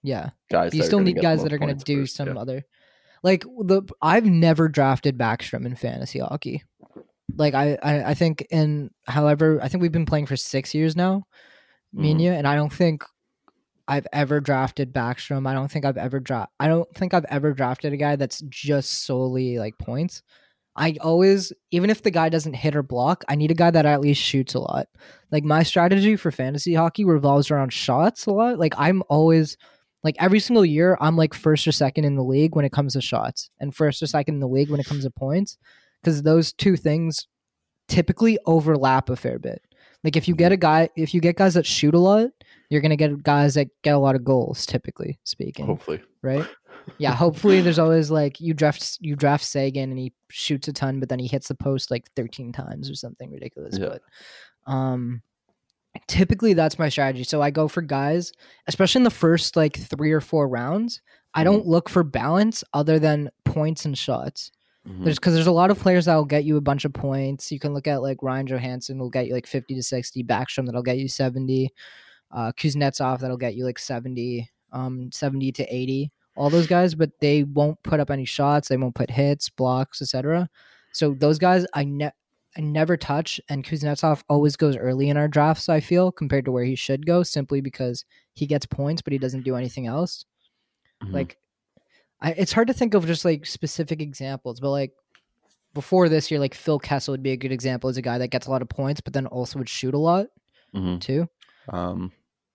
Yeah. guys. You that are still gonna need get the guys most that are going to points do first, some yeah. other. Like the I've never drafted Backstrom in fantasy hockey. Like I, I, I think in however I think we've been playing for six years now, me Mhm. and you, and I don't think I've ever drafted Backstrom. I don't think I've ever draft. I don't think I've ever drafted a guy that's just solely like points. I always, even if the guy doesn't hit or block, I need a guy that at least shoots a lot. Like my strategy for fantasy hockey revolves around shots a lot. Like I'm always, like every single year, I'm like first or second in the league when it comes to shots, and first or second in the league when it comes to points, because those two things typically overlap a fair bit. Like if you get a guy, if you get guys that shoot a lot, you're gonna get guys that get a lot of goals. Typically speaking, Hopefully, right? Yeah, hopefully there's always like you draft you draft Sagan and he shoots a ton, but then he hits the post like thirteen times or something ridiculous. Yeah. But um, typically that's my strategy. So I go for guys, especially in the first like three or four rounds. I don't look for balance other than points and shots. Mhm. There's because there's a lot of players that will get you a bunch of points. You can look at like Ryan Johansson will get you like fifty to sixty, Backstrom that'll get you seventy, uh, Kuznetsov that'll get you like seventy, um, seventy to eighty. All those guys, but they won't put up any shots. They won't put hits, blocks, et cetera. So those guys I ne- I never touch, and Kuznetsov always goes early in our drafts. I feel compared to where he should go, simply because he gets points, but he doesn't do anything else. Mhm. Like, I, it's hard to think of just like specific examples, but like before this year, like Phil Kessel would be a good example as a guy that gets a lot of points, but then also would shoot a lot Mhm. too. Um,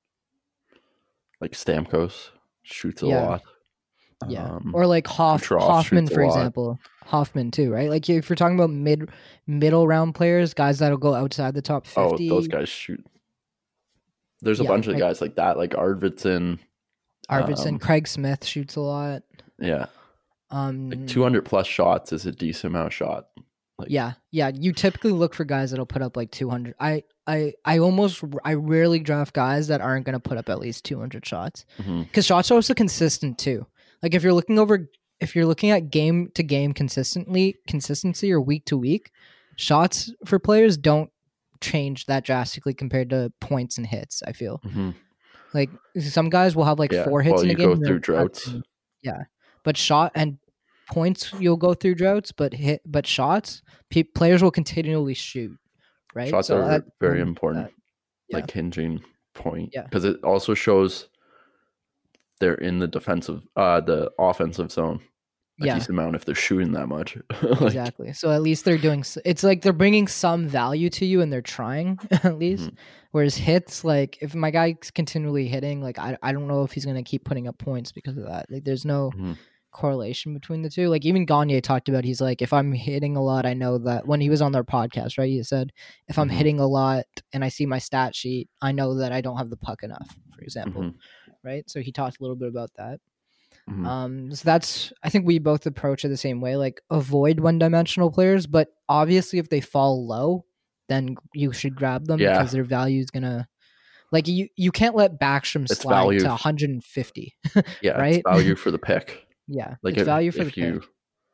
like Stamkos shoots a Yeah. lot. Yeah, Um, or like Hoff, Kucherov Hoffman, shoots a for lot. example. Hoffman too, right? Like if you're talking about mid middle round players, guys that'll go outside the top Oh, fifty. those guys shoot. There's a Yeah, bunch of like- guys like that, like Arvidsson. Arvidsson, um, Craig Smith shoots a lot. Yeah, Um, like two hundred plus shots is a decent amount of shot. Like, yeah, yeah. You typically look for guys that'll put up like two hundred. I, I, I almost, I rarely draft guys that aren't going to put up at least two hundred shots, Mhm. because shots are also consistent too. Like if you're looking over, if you're looking at game to game consistently, consistency or week to week, shots for players don't change that drastically compared to points and hits. I feel Mhm. like some guys will have like Yeah, four hits well, in a you game. go and through they're- droughts. Yeah, but shot and points you'll go through droughts, but hit but shots pe- players will continually shoot. Right, Shots So are that- very um, important, that- yeah. like hinging point. Yeah. because it also shows they're in the defensive, uh, the offensive zone. A Yeah. decent amount if they're shooting that much. Like, Exactly. So at least they're doing. s- It's like they're bringing some value to you, and they're trying at least. Mhm. Whereas hits, like if my guy's continually hitting, like I, I don't know if he's gonna keep putting up points because of that. Like there's no Mhm. correlation between the two. Like even Gagne talked about, he's like, if I'm hitting a lot, I know that when he was on their podcast, right? He said, if I'm Mhm. hitting a lot and I see my stat sheet, I know that I don't have the puck enough, for example, Mhm. right? So he talked a little bit about that. Mhm. Um, so that's, I think we both approach it the same way, like avoid one dimensional players, but obviously if they fall low, then you should grab them Yeah. because their value is gonna, like you, you can't let Backstrom It's slide value. to one hundred fifty. yeah, right? it's value for the pick. Yeah, Like it's if, value for if the you, pick.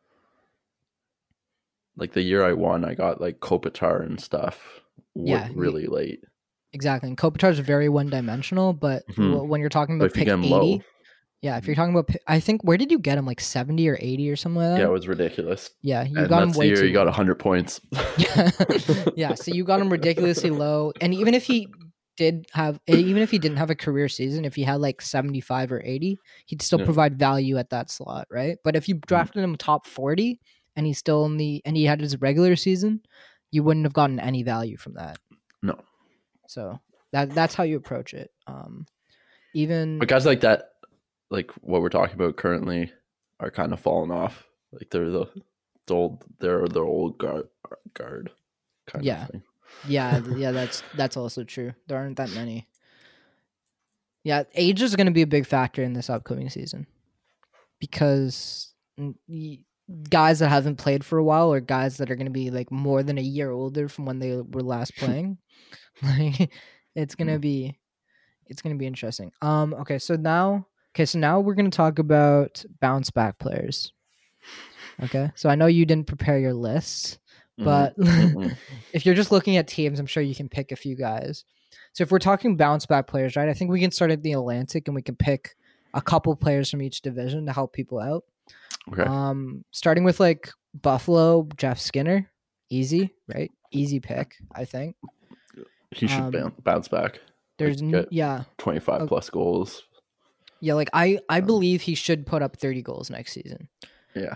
like the year I won, I got like Kopitar and stuff. w- Yeah, you- really late. Exactly. And Kopitar's very one dimensional, but Mhm. w- when you're talking But about if you pick get him eighty, low, yeah, if you're talking about, pi- I think, where did you get him? Like seventy or eighty or something like that? yeah, it was ridiculous. Yeah, you and got him that's way the year too you got low. one hundred points. Yeah. Yeah, so you got him ridiculously low. And even if he did have, even if he didn't have a career season, if he had like seventy-five or eighty, he'd still Yeah. provide value at that slot, right? But if you drafted him top forty and he's still in the, and he had his regular season, you wouldn't have gotten any value from that. No. So that that's how you approach it. Um, even But guys like that, like what we're talking about currently, are kind of falling off. Like they're the, the old, they're the old guard, guard kind Yeah. of thing. yeah, th- yeah, that's that's also true. There aren't that many. Yeah, age is going to be a big factor in this upcoming season because mm, y- guys that haven't played for a while or guys that are going to be like more than a year older from when they were last playing, like it's going to be it's going to be interesting. Um okay, so now okay, so now we're going to talk about bounce back players. Okay? So I know you didn't prepare your list, Mhm. but Mhm. if you're just looking at teams, I'm sure you can pick a few guys. So if we're talking bounce back players, right? I think we can start at the Atlantic and we can pick a couple players from each division to help people out. Okay. Um, starting with like Buffalo, Jeff Skinner, easy, right? Easy pick, I think. He should um, boun- bounce back. There's Like, n- get yeah, twenty-five uh, plus goals. yeah. Like I, I Um, believe he should put up thirty goals next season. Yeah.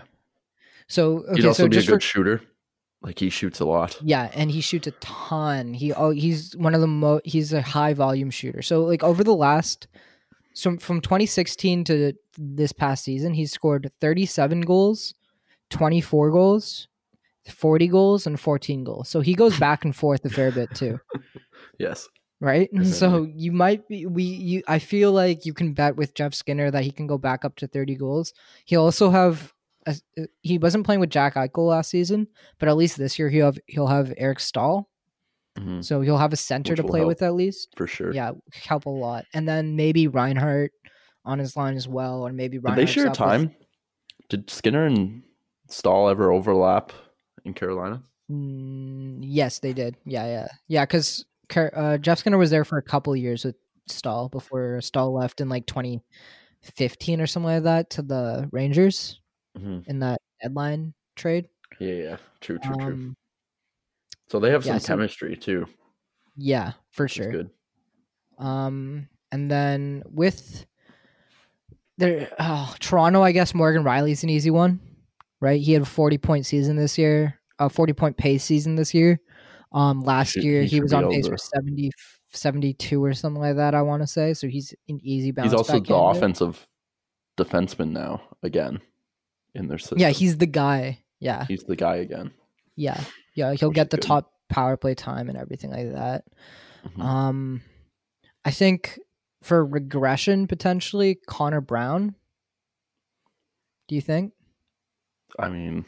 So okay, He'd also so be a just good for, shooter. Like he shoots a lot. yeah, and he shoots a ton. He oh, he's one of the mo. He's a high volume shooter. So like over the last, so from twenty sixteen to this past season, he's scored thirty-seven goals, twenty-four goals, forty goals, and fourteen goals. So he goes back and forth a fair bit too. Yes. Right. Definitely. So you might be we you. I feel like you can bet with Jeff Skinner that he can go back up to thirty goals. He'll also have. A, he wasn't playing with Jack Eichel last season, but at least this year he'll have he'll have Eric Stahl. Mhm. So he'll have a center Which to will play help. with at least. For sure. Yeah, help a lot. And then maybe Reinhardt on his line as well, or maybe Did Reinhardt. they share time? Did Skinner and Stahl ever overlap in Carolina? Mm, yes, they did. Yeah, yeah, yeah. Because uh, Jeff Skinner was there for a couple of years with Stahl before Stahl left in like twenty fifteen or something like that to the Rangers Mhm. in that deadline trade. Yeah, yeah. True, true, true. Um, So they have yeah, some so- chemistry too. yeah, for Which is sure. good. Um, and then with there, oh, Toronto, I guess Morgan Riley's an easy one, right? He had a forty point season this year, a forty point pace season this year. Um, last should- year he he, should was be on able pace to- for seventy, seventy-two or something like that. I want to say so. He's an easy bounce. He's also back the candidate. offensive defenseman now again in their system. Yeah, he's the guy. Yeah, he's the guy again. yeah, yeah. He'll Which get is the good. top power play time and everything like that. Mhm. Um, I think for regression potentially Connor Brown. Do you think? I mean,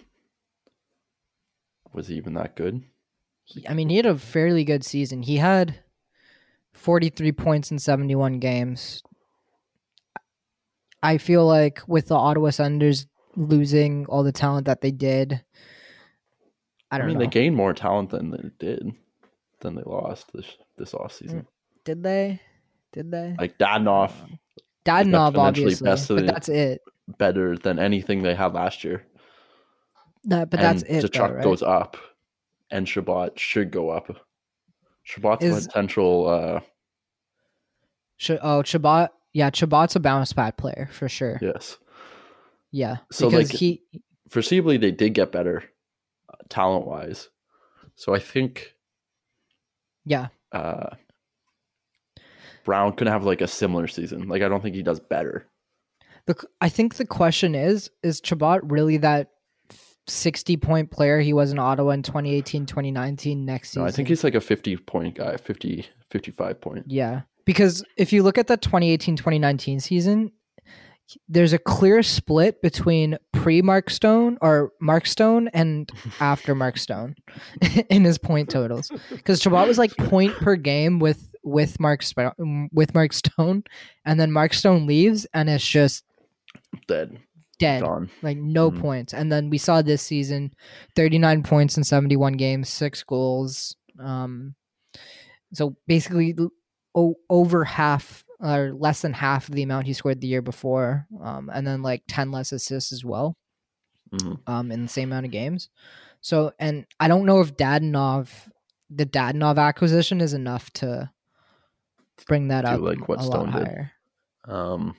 was he even that good? He, I mean, he had a fairly good season. He had forty-three points in seventy-one games. I feel like with the Ottawa Senators losing all the talent that they did, I I, don't mean, know. they gained more talent than they did, than they lost this this offseason. Did they? Did they? Like Dadonov, Dadonov, exponentially obviously, bested but it. that's it. better than anything they had last year. That, but and that's it. Tkachuk though, right? goes up, and Shabbat should go up. Shabbat's Is- a potential. Uh, Sh- oh, Chabot. Yeah, Chabot's a bounce back player for sure. yes. Yeah, So, because like, he. Foreseeably, they did get better, uh, talent wise. So I think Yeah, uh, Brown could have like a similar season. Like I don't think he does better. the I think the question is: Is Chabot really that sixty point player he was in Ottawa in twenty eighteen, twenty nineteen next season? No, I think he's like a fifty point guy, fifty, fifty-five point. Yeah, because if you look at that twenty eighteen, twenty nineteen season, there's a clear split between pre Mark Stone or Mark Stone and after Mark Stone in his point totals. Because Chabot was like point per game with with Mark Sp- with Mark Stone, and then Mark Stone leaves and it's just Dead. dead, Gone. like no Mhm. points. And then we saw this season, thirty-nine points in seventy-one games, six goals. Um, so basically, o- over half or less than half of the amount he scored the year before, um, and then like ten less assists as well, Mhm. um, in the same amount of games. So, and I don't know if Dadonov, the Dadonov acquisition is enough to bring that Do up like what a Stone lot did. higher. Um,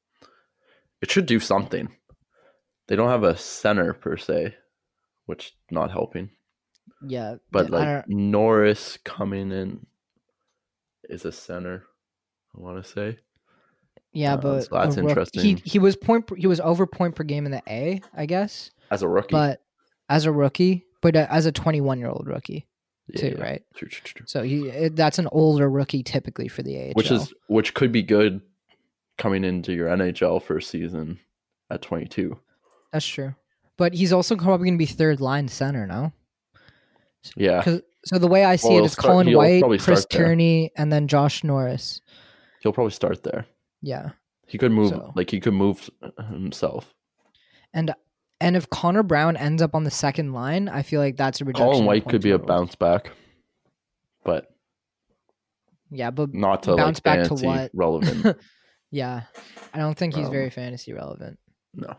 it should do something. They don't have a center per se, which not helping. Yeah, But I like don't- Norris coming in is a center. I want to say. yeah, uh, but so that's a rook- interesting. He he was point per, he was over point per game in the A, I guess, As a rookie, but as a rookie, but uh, as a twenty-one year old rookie Yeah, too, yeah. right? True, true, true. So he it, that's an older rookie typically for the A H L. Which is which could be good coming into your N H L first season at twenty-two. That's true, but he's also probably going to be third line center now. Yeah, 'Cause- so the way I see Well, it he'll is start- Colin he'll White, probably Chris start there. Tierney, and then Josh Norris. he'll probably start there. Yeah, He could move So- like he could move himself. and and if Connor Brown ends up on the second line, I feel like that's a reduction. Colin in White point could be a totals. bounce back, but Yeah, but not to bounce like back to fantasy what? relevant. Yeah, I don't think he's Um, very fantasy relevant. No.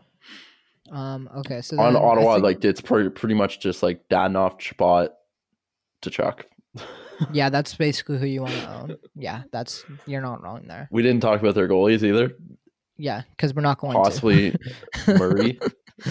Um. Okay. So On then I Ottawa, think- like it's pretty pretty much just like Dadonov, Chabot, Tkachuk. yeah, that's basically who you want to own. Yeah, that's you're not wrong there. We didn't talk about their goalies either. Yeah, because we're not going Possibly to. Murray.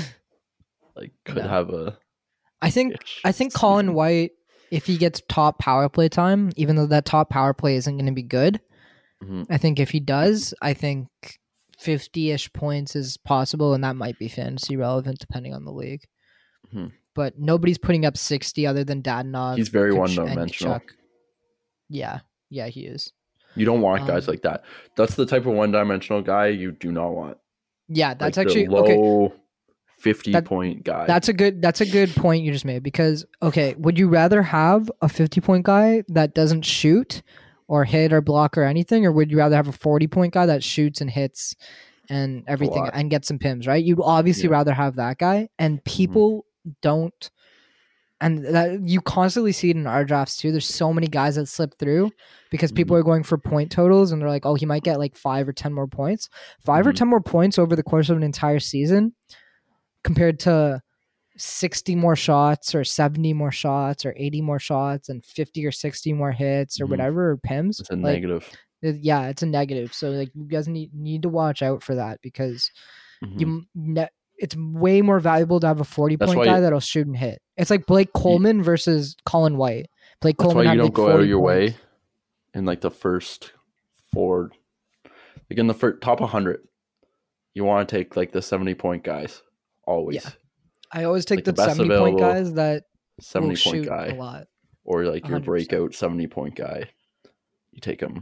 Like could No. have a. I think I think Colin White, if he gets top power play time, even though that top power play isn't going to be good, Mhm. I think if he does, I think fifty-ish points is possible, and that might be fantasy relevant depending on the league. Mhm. But nobody's putting up sixty other than Dadonov. He's very Kach- and one-dimensional. Tkachuk. Yeah, yeah, he is. You don't want guys Um, like that. That's the type of one-dimensional guy you do not want. Yeah, that's Like actually the okay. low fifty That- point guy. That's a good. That's a good point you just made because okay, would you rather have a fifty point guy that doesn't shoot or hit or block or anything, or would you rather have a forty point guy that shoots and hits and everything Block. and gets some pims? Right? You'd obviously Yeah. rather have that guy, and people don't. And that you constantly see it in our drafts too. There's so many guys that slip through because people Mhm. are going for point totals and they're like, oh, he might get like five or ten more points. Five or Mhm. ten more points over the course of an entire season compared to sixty more shots or seventy more shots or eighty more shots and fifty or sixty more hits or Mhm. whatever or pims. It's a like, negative. it- yeah, it's a negative. So like you guys need need to watch out for that because Mhm. you m- ne- it's way more valuable to have a forty That's point why guy you- that'll shoot and hit. It's like Blake Coleman versus Colin White. Blake That's Coleman why had you don't like go out forty of your points. way in like the first four, like in the first, top one hundred. You want to take like the seventy point guys always. Yeah. I always take Like the the, best seventy point available guys that seventy will point shoot guy, a lot. or like your one hundred percent. breakout seventy point guy. You take him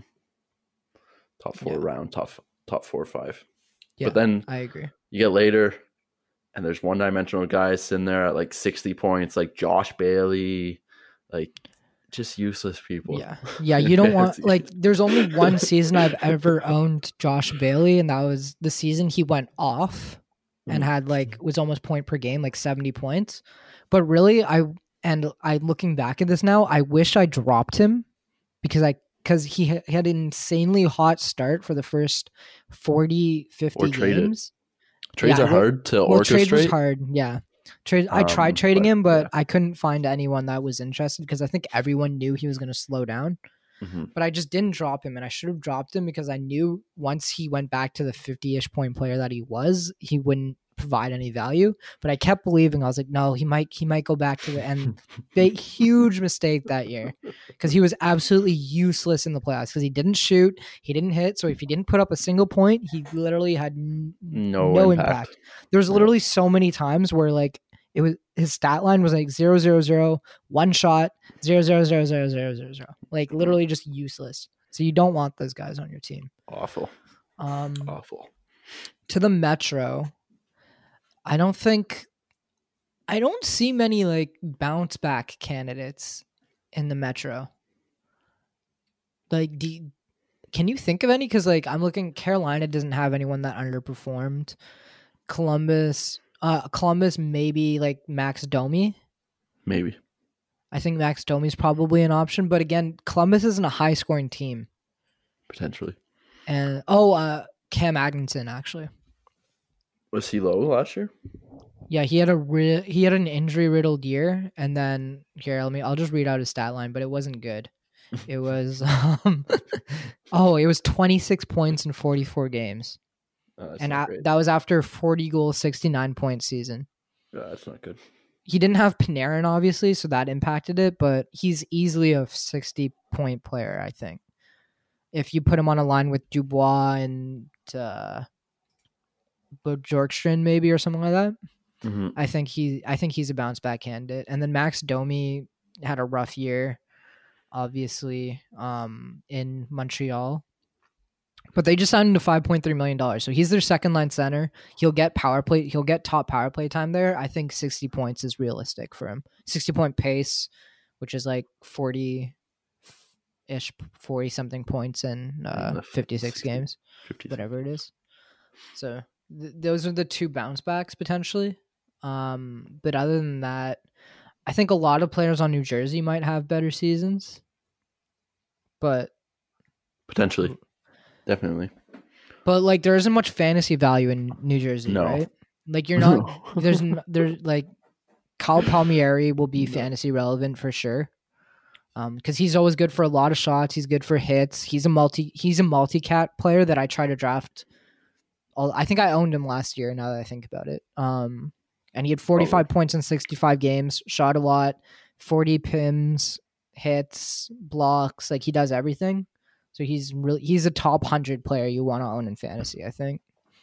top four Yeah. round, top top four or five. Yeah, But then I agree. you get later, and there's one dimensional guys sitting there at like sixty points, like Josh Bailey, like just useless people. Yeah. Yeah, you don't want Fantasy. like there's only one season I've ever owned Josh Bailey and that was the season he went off and Mhm. had like was almost point per game, like seventy points. But really I and I looking back at this now, I wish I dropped him because I because he, ha- he had an insanely hot start for the first forty, fifty Or trade it. games. Trades Yeah, are well- hard to Well, trade was orchestrate. hard. Yeah. Trade. I Um, tried trading but, him, but yeah. I couldn't find anyone that was interested because I think everyone knew he was going to slow down. Mhm. But I just didn't drop him, and I should have dropped him because I knew once he went back to the fifty-ish point player that he was, he wouldn't provide any value. But I kept believing. I was like, no, he might. He might go back to the end. Big, huge mistake that year because he was absolutely useless in the playoffs because he didn't shoot, he didn't hit. So if he didn't put up a single point, he literally had n- No, no impact. impact. There was Yeah. literally so many times where like it was his stat line was like zero zero zero, one shot, zero zero zero zero zero zero zero. Like literally just useless. So you don't want those guys on your team. Awful, Um awful. to the Metro, I don't think I don't see many like bounce back candidates in the Metro. Like do you- can you think of any? Because like I'm looking, Carolina doesn't have anyone that underperformed. Columbus, uh, Columbus maybe like Max Domi. Maybe. I think Max Domi's probably an option, but again, Columbus isn't a high scoring team. Potentially. And oh, uh, Cam Atkinson actually. Was he low last year? Yeah, he had a re- he had an injury riddled year, and then here let me I'll just read out his stat line, but it wasn't good. It was um, oh, it was twenty-six points in forty-four games. Uh, that's And not a- great. that was after a forty goal, sixty-nine point season. Yeah, that's not good. He didn't have Panarin, obviously, so that impacted it, but he's easily a sixty point player, I think. If you put him on a line with Dubois and uh, Bjorkstrand, maybe, or something like that, Mhm. I think he, I think he's a bounce back candidate. And then Max Domi had a rough year, obviously, um, in Montreal. But they just signed him to five point three million dollars. So he's their second line center. He'll get power play. He'll get top power play time there. I think sixty points is realistic for him. sixty point pace, which is like forty ish, forty something points in uh, Yeah, fifty-six sixty, games, fifty. whatever it is. So th- those are the two bounce backs potentially. Um, but other than that, I think a lot of players on New Jersey might have better seasons. But Potentially. Definitely. But like, there isn't much fantasy value in New Jersey, No. right? Like, you're not. There's n- there's like, Kyle Palmieri will be fantasy relevant for sure. Um, because he's always good for a lot of shots. He's good for hits. He's a multi. He's a multi-cat player that I try to draft. All I think I owned him last year. Now that I think about it, um, and he had forty-five points in sixty-five games. Shot a lot, forty P I Ms, hits, blocks. Like he does everything. So he's really he's a top one hundred player you want to own in fantasy, I think.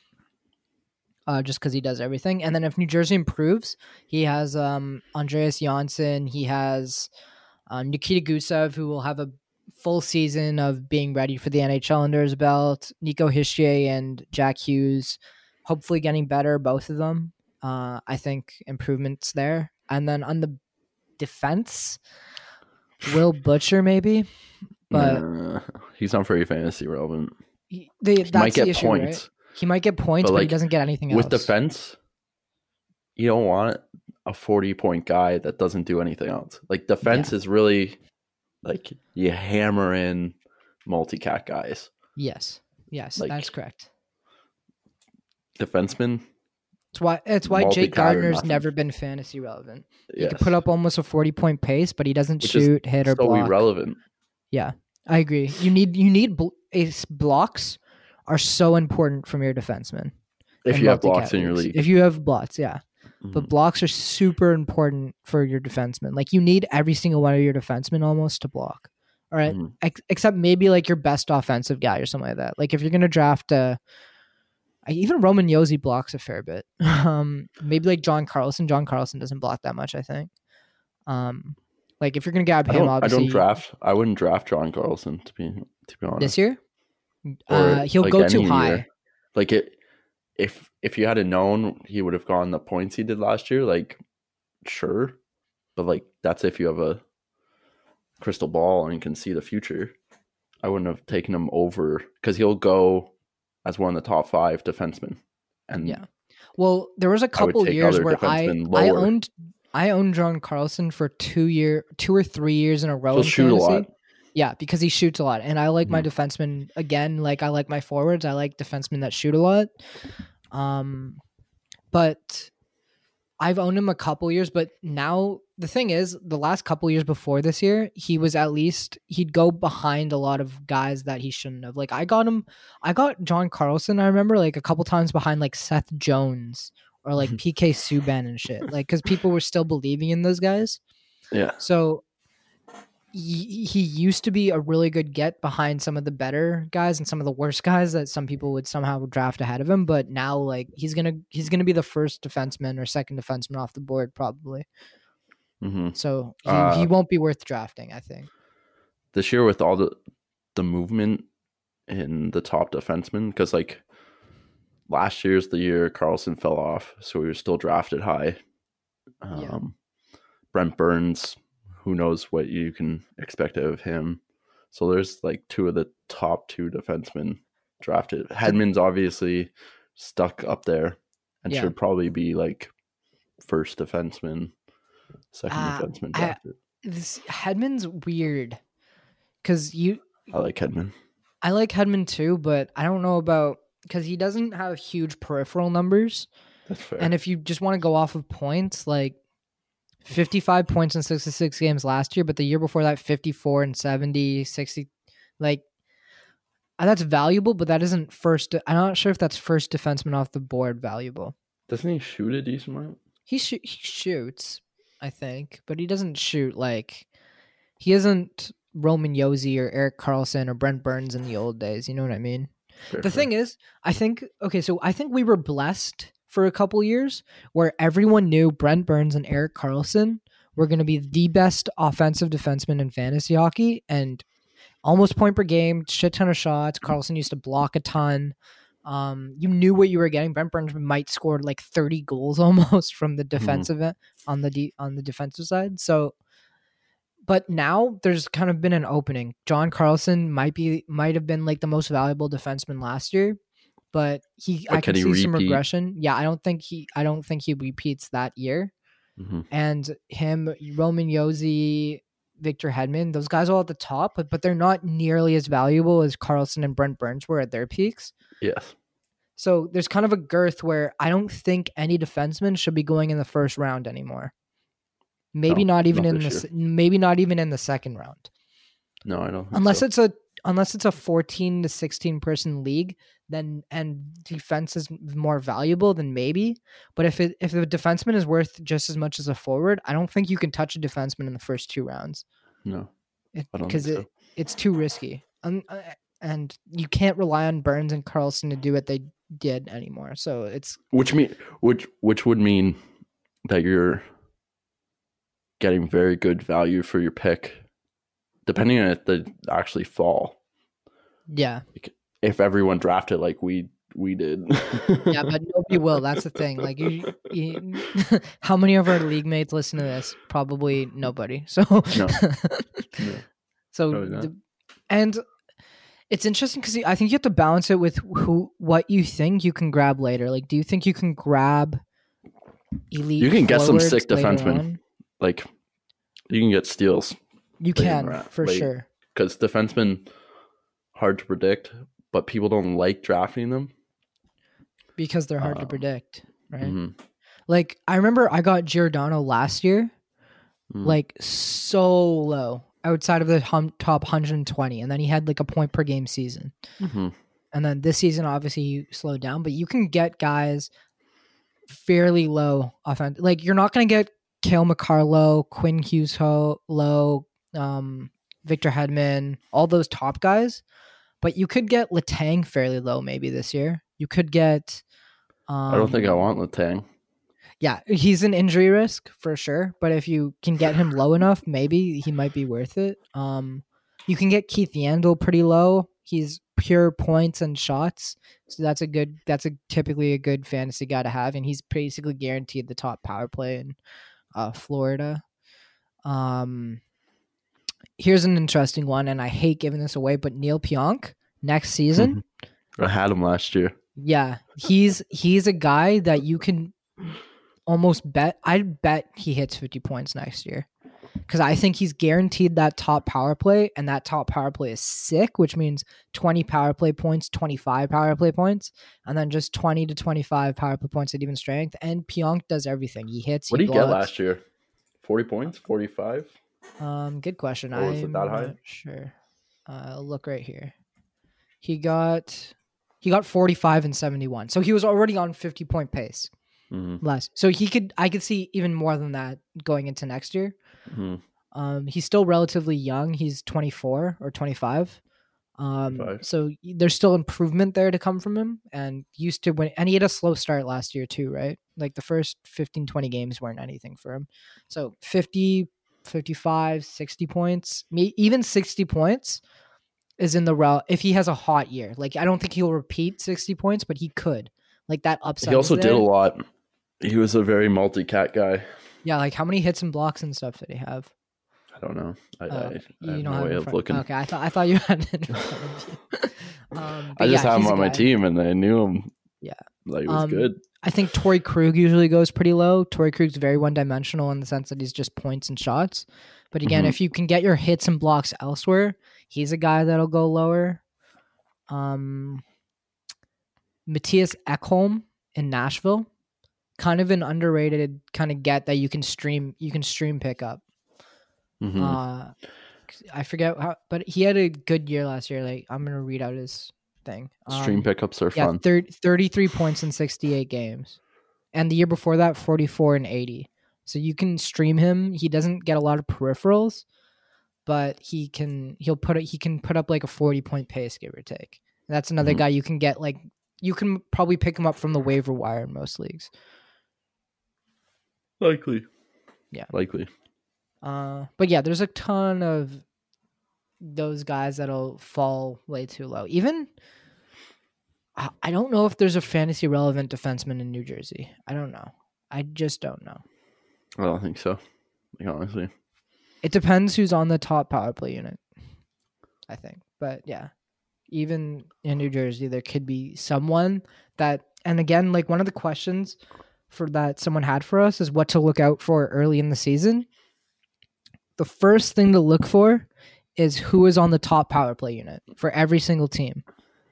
Uh, just because he does everything. And then if New Jersey improves, he has um, Andreas Janssen. He has uh, Nikita Gusev, who will have a full season of being ready for the N H L under his belt. Nico Hischier and Jack Hughes, hopefully getting better, both of them. Uh, I think improvements there. And then on the defense, Will Butcher maybe. But nah, he's not very fantasy relevant. He, they, he that's might get the issue, points. Right? He might get points, but, but like, he doesn't get anything else. With defense, you don't want a forty-point guy that doesn't do anything else. Like defense yeah. is really like you hammer in multi-cat guys. Yes, yes, like, that's correct. Defenseman. It's why it's why Jake Gardner's never been fantasy relevant. He yes. could put up almost a forty-point pace, but he doesn't Which shoot, hit, or so block. Irrelevant. Yeah, I agree. You need you need bl- ace blocks are so important from your defenseman. If you have blocks in your league. If you have blocks, yeah. Mm-hmm. But blocks are super important for your defenseman. Like you need every single one of your defensemen almost to block. All right. Mm-hmm. Ex- except maybe like your best offensive guy or something like that. Like if you're going to draft uh, even Roman Josi blocks a fair bit. um, maybe like John Carlson. John Carlson doesn't block that much, I think. Um, like if you're going to grab I him, don't, obviously. I don't draft. I wouldn't draft John Carlson to be to be honest. This year? Or uh, he'll like go too year. high. Like it, if if you had known he would have gone the points he did last year, like sure, but like that's if you have a crystal ball and can see the future. I wouldn't have taken him over because he'll go as one of the top five defensemen. And yeah, well, there was a couple years where I I owned I owned John Carlson for two year two or three years in a row. He'll in shoot fantasy. a lot. Yeah, because he shoots a lot. And I like mm-hmm. my defensemen, again, like I like my forwards. I like defensemen that shoot a lot. Um, but I've owned him a couple years, but now the thing is, the last couple years before this year, he was at least, he'd go behind a lot of guys that he shouldn't have. Like I got him, I got John Carlson, I remember like a couple times behind like Seth Jones or like P K Subban and shit. Like, because people were still believing in those guys. Yeah. So he, he used to be a really good get behind some of the better guys and some of the worst guys that some people would somehow draft ahead of him. But now, like, he's gonna he's gonna be the first defenseman or second defenseman off the board probably. Mm-hmm. So he, uh, he won't be worth drafting, I think. This year with all the the movement in the top defenseman, because like last year's the year Carlson fell off, so he was still drafted high. Um, yeah. Brent Burns, who knows what you can expect out of him. So there's like two of the top two defensemen drafted. Hedman's obviously stuck up there and Yeah. should probably be like first defenseman, second Uh, defenseman I- drafted. This Hedman's weird because you I, like Hedman. I like Hedman too, but I don't know about because he doesn't have huge peripheral numbers. That's fair. And if you just want to go off of points, like fifty-five points in sixty-six games last year, but the year before that, fifty-four and seventy, sixty, like uh, that's valuable, but that isn't first. I'm not sure if that's first defenseman off the board valuable. Doesn't he shoot a decent amount? He sh- he shoots, I think, but he doesn't shoot like he isn't Roman Josi or Erik Karlsson or Brent Burns in the old days. You know what I mean? Fair, The fair. thing is, I think, okay, so I think we were blessed for a couple years where everyone knew Brent Burns and Erik Karlsson were going to be the best offensive defensemen in fantasy hockey and almost point per game, shit ton of shots. Karlsson used to block a ton. Um, you knew what you were getting. Brent Burns might score like thirty goals almost from the defensive end on the de- on the defensive side. So, but now there's kind of been an opening. John Carlson might be might have been like the most valuable defenseman last year, but he But I can can he see some repeat? regression. Yeah, I don't think he I don't think he repeats that year. Mhm. And him, Roman Josi, Victor Hedman. Those guys are all at the top, but, but they're not nearly as valuable as Carlson and Brent Burns were at their peaks. Yes. So there's kind of a girth where I don't think any defenseman should be going in the first round anymore. Maybe No, not even not in the this s- maybe not even in the second round. No, I don't. think Unless so. it's a unless it's a fourteen to sixteen person league, then and defense is more valuable, then maybe. But if it if the defenseman is worth just as much as a forward, I don't think you can touch a defenseman in the first two rounds. No, I don't Because think it, so. it's too risky. Um, uh, and you can't rely on Burns and Carlson to do what they did anymore. So it's Which mean which which would mean that you're getting very good value for your pick, depending on if they actually fall. yeah. If everyone drafted like we we did. Yeah, but nobody will. That's the thing. Like, you, you, how many of our league mates listen to this? Probably nobody. So, No. No. so, Probably not. the, and it's interesting because I think you have to balance it with who, what you think you can grab later. Like, do you think you can grab elite? You can get some forwards sick later defensemen. on? Like you can get steals. You late in can the round, for late. sure. Because defensemen hard to predict, but people don't like drafting them. Because they're hard to Um, predict, right? Mhm. Like, I remember I got Giordano last year, Mm. like so low, outside of the hum- top one hundred twenty, and then he had like a point per game season. Mhm. And then this season, obviously, he slowed down, but you can get guys fairly low offense. Like, you're not going to get Cale McCarlow, Quinn Hughes Ho, low, um, Victor Hedman, all those top guys, but you could get Letang fairly low maybe this year. You could get. Um, I don't think I want Letang. Yeah, he's an injury risk for sure, but if you can get him low enough, maybe he might be worth it. Um, you can get Keith Yandel pretty low. He's pure points and shots, so that's a good. That's a typically a good fantasy guy to have, and he's basically guaranteed the top power play in uh, Florida. Um, here's an interesting one, and I hate giving this away, but Neil Pionk next season. I had him last year. Yeah, he's he's a guy that you can almost bet. I'd bet he hits fifty points next year because I think he's guaranteed that top power play, and that top power play is sick, which means twenty power play points, twenty-five power play points, and then just twenty to twenty-five power play points at even strength. And Pionk does everything. He hits. What he did he get blocks. last year? Forty points? Forty-five? Um, good question. Or was it I'm that high? not sure. Uh, I'll look right here. He got he got forty-five and seventy-one. So he was already on fifty point pace. Mm-hmm. Less. So he could I could see even more than that going into next year. Mm-hmm. Um, he's still relatively young. He's twenty-four or twenty-five. Um, twenty-five. so there's still improvement there to come from him, and used to win. And he had a slow start last year too, right? Like the first fifteen, twenty games weren't anything for him. So fifty, fifty-five, sixty points, me- even sixty points is in the realm if he has a hot year. Like, I don't think he'll repeat sixty points, but he could. Like, that upside. He also is did there. a lot. He was a very multi-cat guy. Yeah, like how many hits and blocks and stuff did he have? I don't know. I, Oh, I, I you have don't no have it way in of front- looking. Okay, I thought I thought you had it in front of you. Um, but I just yeah, had him he's a on my guy. team, and I knew him. Yeah. Like, he was Um, good. I think Torrey Krug usually goes pretty low. Torrey Krug's very one-dimensional in the sense that he's just points and shots. But again, Mhm. if you can get your hits and blocks elsewhere, he's a guy that'll go lower. Um, Matthias Ekholm in Nashville, kind of an underrated kind of get that you can stream. You can stream pick up. Mhm. Uh, I forget how, but he had a good year last year. Like, I'm gonna read out his thing. Stream Um, pickups are yeah, fun. thir- thirty-three points in sixty-eight games. And the year before that, forty-four and eighty. So you can stream him. He doesn't get a lot of peripherals, but he can he'll put it he can put up like a forty point pace, give or take. That's another Mhm. guy you can get like you can probably pick him up from the waiver wire in most leagues. Likely. Yeah. Likely. Uh, but yeah, there's a ton of those guys that'll fall way too low. Even I I don't know if there's a fantasy relevant defenseman in New Jersey. I don't know. I just don't know. I don't think so. Like, honestly. It depends who's on the top power play unit, I think. But yeah, even in New Jersey, there could be someone that, and again, like one of the questions for that someone had for us is what to look out for early in the season. the first thing to look for is who is on the top power play unit for every single team.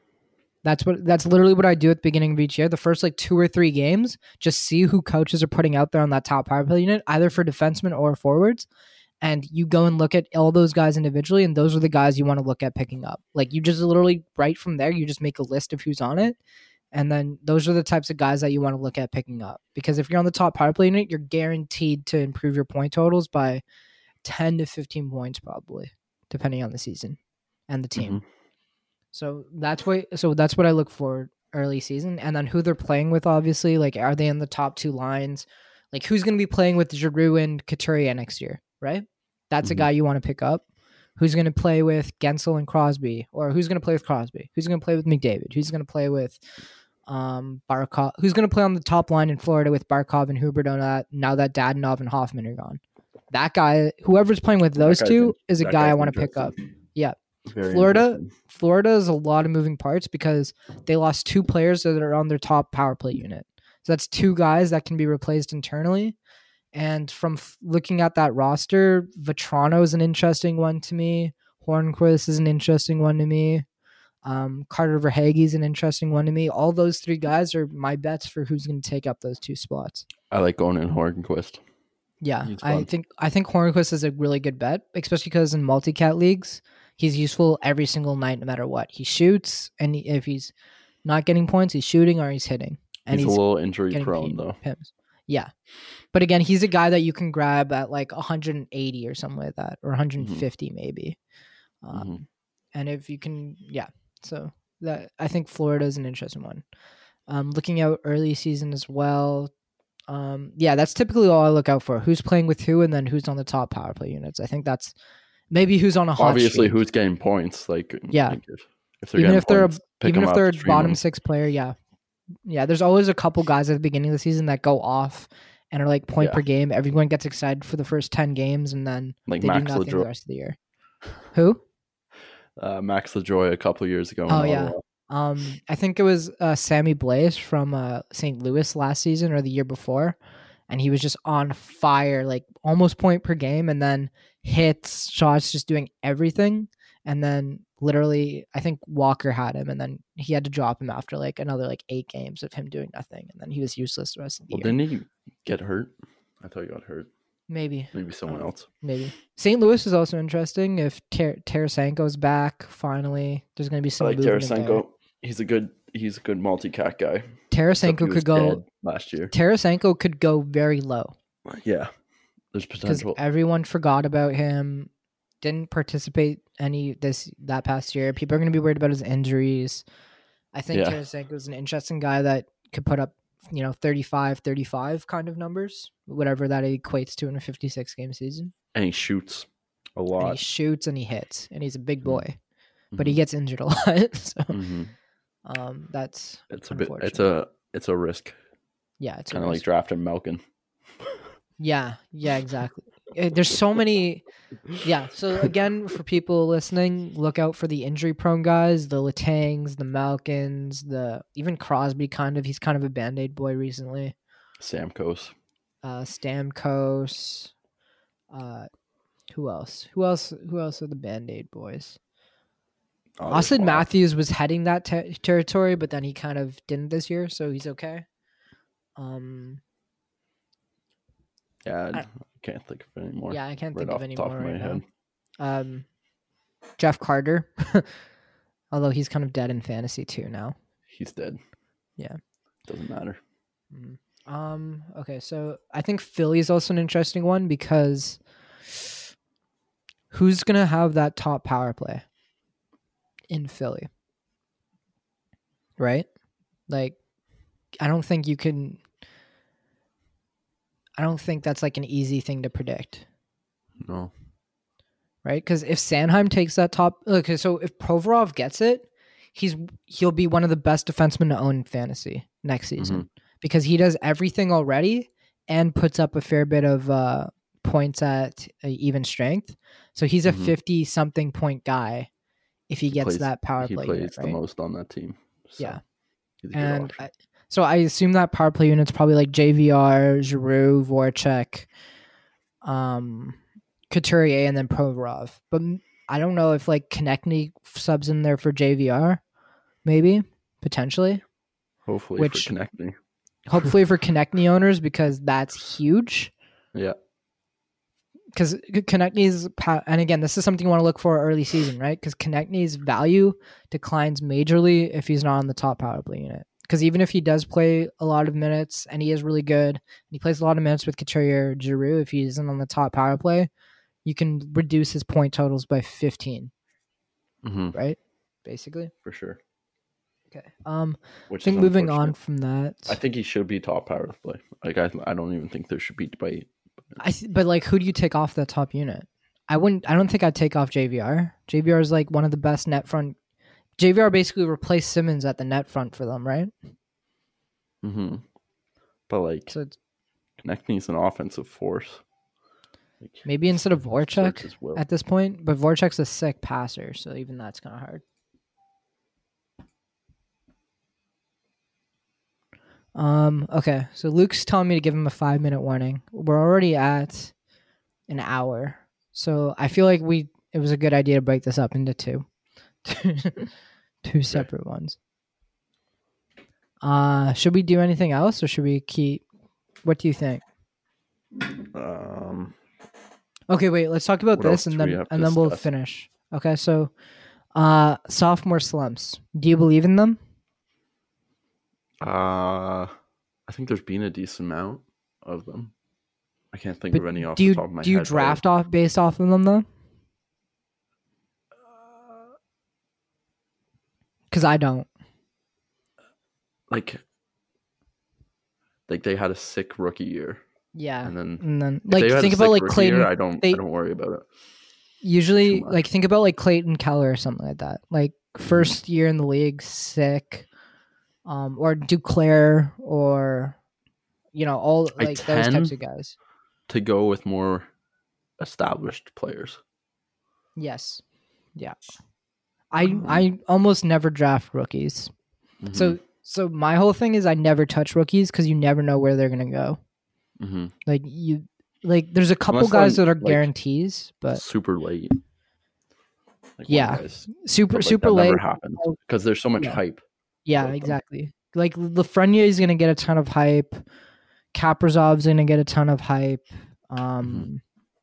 That's what that's literally what I do at the beginning of each year. The first like two or three games, just see who coaches are putting out there on that top power play unit, either for defensemen or forwards. And you go and look at all those guys individually, and those are the guys you want to look at picking up. Like you just literally right from there, you just make a list of who's on it. And then those are the types of guys that you want to look at picking up. Because if you're on the top power play unit, you're guaranteed to improve your point totals by ten to fifteen points probably, depending on the season and the team. Mm-hmm. So that's what so that's what I look for early season. And then who they're playing with, obviously. Like, are they in the top two lines? Like, who's going to be playing with Giroux and Couturier next year, right? That's mm-hmm. a guy you want to pick up. Who's going to play with Gensel and Crosby? Or who's going to play with Crosby? Who's going to play with McDavid? Who's going to play with um, Barkov? Who's going to play on the top line in Florida with Barkov and Huberdeau now that, now that Dadonov and Hoffman are gone? That guy, whoever's playing with those two, is a guy I want to pick up. Yeah. Very Florida Florida is a lot of moving parts because they lost two players that are on their top power play unit. So that's two guys that can be replaced internally. And from f- looking at that roster, Vetrano is an interesting one to me. Hornquist is an interesting one to me. Um, Carter Verhaeghe is an interesting one to me. All those three guys are my bets for who's going to take up those two spots. I like going in Hornquist. Yeah, I think I think Hornquist is a really good bet, especially because in multi-cat leagues, he's useful every single night, no matter what. He shoots, and he, if he's not getting points, he's shooting or he's hitting. And he's, he's a little injury prone, though. Pims. Yeah. But again, he's a guy that you can grab at like one hundred eighty or something like that, or one hundred fifty mm-hmm. maybe. Um, mm-hmm. And if you can, yeah. So that I think Florida is an interesting one. Um, looking out early season as well. Um, yeah, that's typically all I look out for. Who's playing with who, and then who's on the top power play units. I think that's maybe who's on a hot obviously streak. Who's getting points. Like yeah, like if, if they're even if they're points, a, even if they're a bottom them. six player, yeah, yeah. There's always a couple guys at the beginning of the season that go off and are like point yeah. per game. Everyone gets excited for the first ten games, and then like they Max do nothing LaJoy. the rest of the year. Who? Uh, Max LaJoy a couple years ago. Oh yeah. Um, I think it was uh, Sammy Blaze from uh, Saint Louis last season or the year before, and he was just on fire, like almost point per game, and then hits, shots, just doing everything. And then literally, I think Walker had him, and then he had to drop him after like another like eight games of him doing nothing, and then he was useless the rest of the well, year. Didn't he get hurt? I thought he got hurt. Maybe. Maybe someone uh, else. Maybe. Saint Louis is also interesting. If Ter- Tarasenko's back, finally, there's going to be some I like movement Tarasenko. there. He's a good. He's a good multi-cat guy. Tarasenko could go last year. Tarasenko could go very low. Yeah, there's potential. Because everyone forgot about him. Didn't participate any this that past year. People are going to be worried about his injuries. I think yeah. Tarasenko is an interesting guy that could put up, you know, thirty-five, thirty-five kind of numbers, whatever that equates to in a fifty-six game season. And he shoots a lot. And he shoots and he hits, and he's a big boy, mm-hmm. but he gets injured a lot. So mm-hmm. um, that's it's a bit. It's a it's a risk. Yeah, it's kind of like drafting Malkin. Yeah, yeah, exactly. There's so many. Yeah, so again, for people listening, look out for the injury-prone guys, the Letangs, the Malkins, the even Crosby. Kind of, he's kind of a Band-Aid boy recently. Stamkos. Uh, Stamkos. Uh, who else? Who else? Who else are the Band-Aid boys? Oh, Austin Matthews was heading that ter- territory, but then he kind of didn't this year, so he's okay. Um. Yeah, I, I can't think of any more. Yeah, I can't right think of any more of right head. now. Um, Jeff Carter, although he's kind of dead in fantasy too now. He's dead. Yeah, doesn't matter. Mm. Um. Okay, so I think Philly is also an interesting one because who's gonna have that top power play in Philly? Right? Like, I don't think you can. I don't think that's like an easy thing to predict. No. Right? Because if Sanheim takes that top, okay, so if Provorov gets it, he's he'll be one of the best defensemen to own in fantasy next season mm-hmm. because he does everything already and puts up a fair bit of uh, points at uh, even strength. So he's a fifty-something mm-hmm. point guy if he, he gets plays, that power he play. He plays unit, right? the most on that team. So yeah. And I, so I assume that power play unit's probably like J V R, Giroux, Voracek, um, Couturier and then Provorov. But I don't know if like Konechny subs in there for J V R, maybe potentially. Hopefully Which, for Konechny. hopefully for Konechny owners because that's huge. Yeah. Because Konechny's, and again, this is something you want to look for early season, right? Because Konechny's value declines majorly if he's not on the top power play unit. Because even if he does play a lot of minutes and he is really good, and he plays a lot of minutes with Couturier, Giroux, if he isn't on the top power play, you can reduce his point totals by fifteen. Mm-hmm. Right? Basically. For sure. Okay. Um, Which I think is moving on unfortunate. from that. I think he should be top power play. Like I, I don't even think there should be debate. I th- but like, who do you take off that top unit? I wouldn't. I don't think I'd take off J V R. J V R is like one of the best net front. J V R basically replaced Simmons at the net front for them, right? Mm-hmm. But like, So it's, Konechny's an offensive force. Like, maybe instead of exerts Voracek his will. at this point, but Voracek's a sick passer, so even that's kind of hard. Um. Okay, so Luke's telling me to give him a five minute warning. We're already at an hour, so I feel like we it was a good idea to break this up into two, two separate ones. Uh, should we do anything else, or should we keep? What do you think? Um. Okay, wait. Let's talk about What this, else and do we then have to and then we'll discuss? finish. Okay, so, uh, sophomore slumps. Do you believe in them? Uh, I think there's been a decent amount of them. I can't think But of any off do you the top of my do you head. but- draft off based off of them though? Because I don't. like like they had a sick rookie year, Yeah, and then and then if like they had a think about sick like rookie Clayton. year, I don't they- I don't worry about it. Usually, too much. like think about like Clayton Keller or something like that. Like first year in the league, sick. Um, or Duclair, or you know, all I like those types tend- of guys. To go with more established players. Yes, yeah. I I almost never draft rookies. Mhm. So so my whole thing is I never touch rookies because you never know where they're gonna go. Mhm. Like you, like there's a couple Unless guys they're, that are like, guarantees, but super late. Like one Yeah. guy's- super but, like, super that late. never happens because there's so much Yeah. hype. Yeah, about them. exactly. Like Lafreniere is gonna get a ton of hype. Kaprizov's gonna get a ton of hype. Um,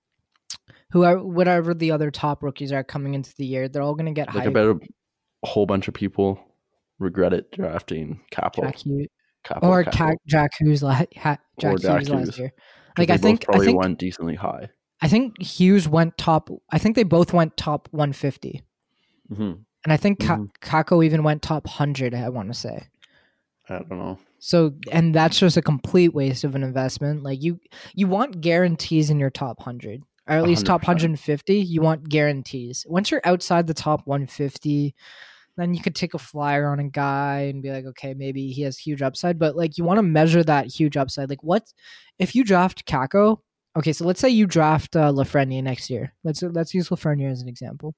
whoever, whatever the other top rookies are coming into the year, they're all gonna get Like I hype. bet a, a whole bunch of people regret it drafting Capo. Jack Hughes Capo or Capo, Ca- Jack Hughes, la- ha- Jack Or Jack Hughes last Hughes. year. 'cause Like they I both think, I probably think, went decently high. I think Hughes went top. I think they both went top one fifty, hmm and I think Ka- Mhm. Kako even went top one hundred. I want to say. I don't know. So, and that's just a complete waste of an investment. Like you, you want guarantees in your top one hundred, or at least top one hundred percent. one hundred fifty. You want guarantees. Once you're outside the top one fifty, then you could take a flyer on a guy and be like, okay, maybe he has huge upside. But like, you want to measure that huge upside. Like, what if you draft Kako? Okay, so let's say you draft uh, Lafreniere next year. Let's let's use Lafreniere as an example,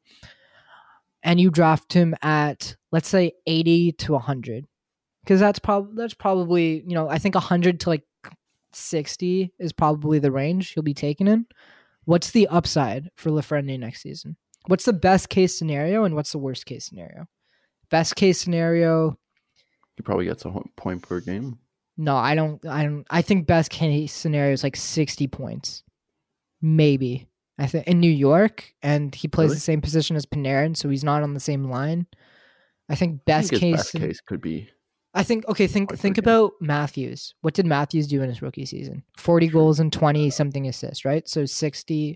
and you draft him at let's say eighty to one hundred. Because that's probably that's probably you know I think a hundred to like sixty is probably the range he'll be taken in. What's the upside for Lafreniere next season? What's the best case scenario and what's the worst case scenario? Best case scenario, He probably gets a ho- point per game. no, I don't. I don't. I think best case scenario is like sixty points, maybe. I think in New York, and he plays Really? the same position as Panarin, so he's not on the same line. I think I best think his case. best case could be I think okay. Think Point per think game. about Matthews. What did Matthews do in his rookie season? Forty goals and twenty something assists, right? So sixty.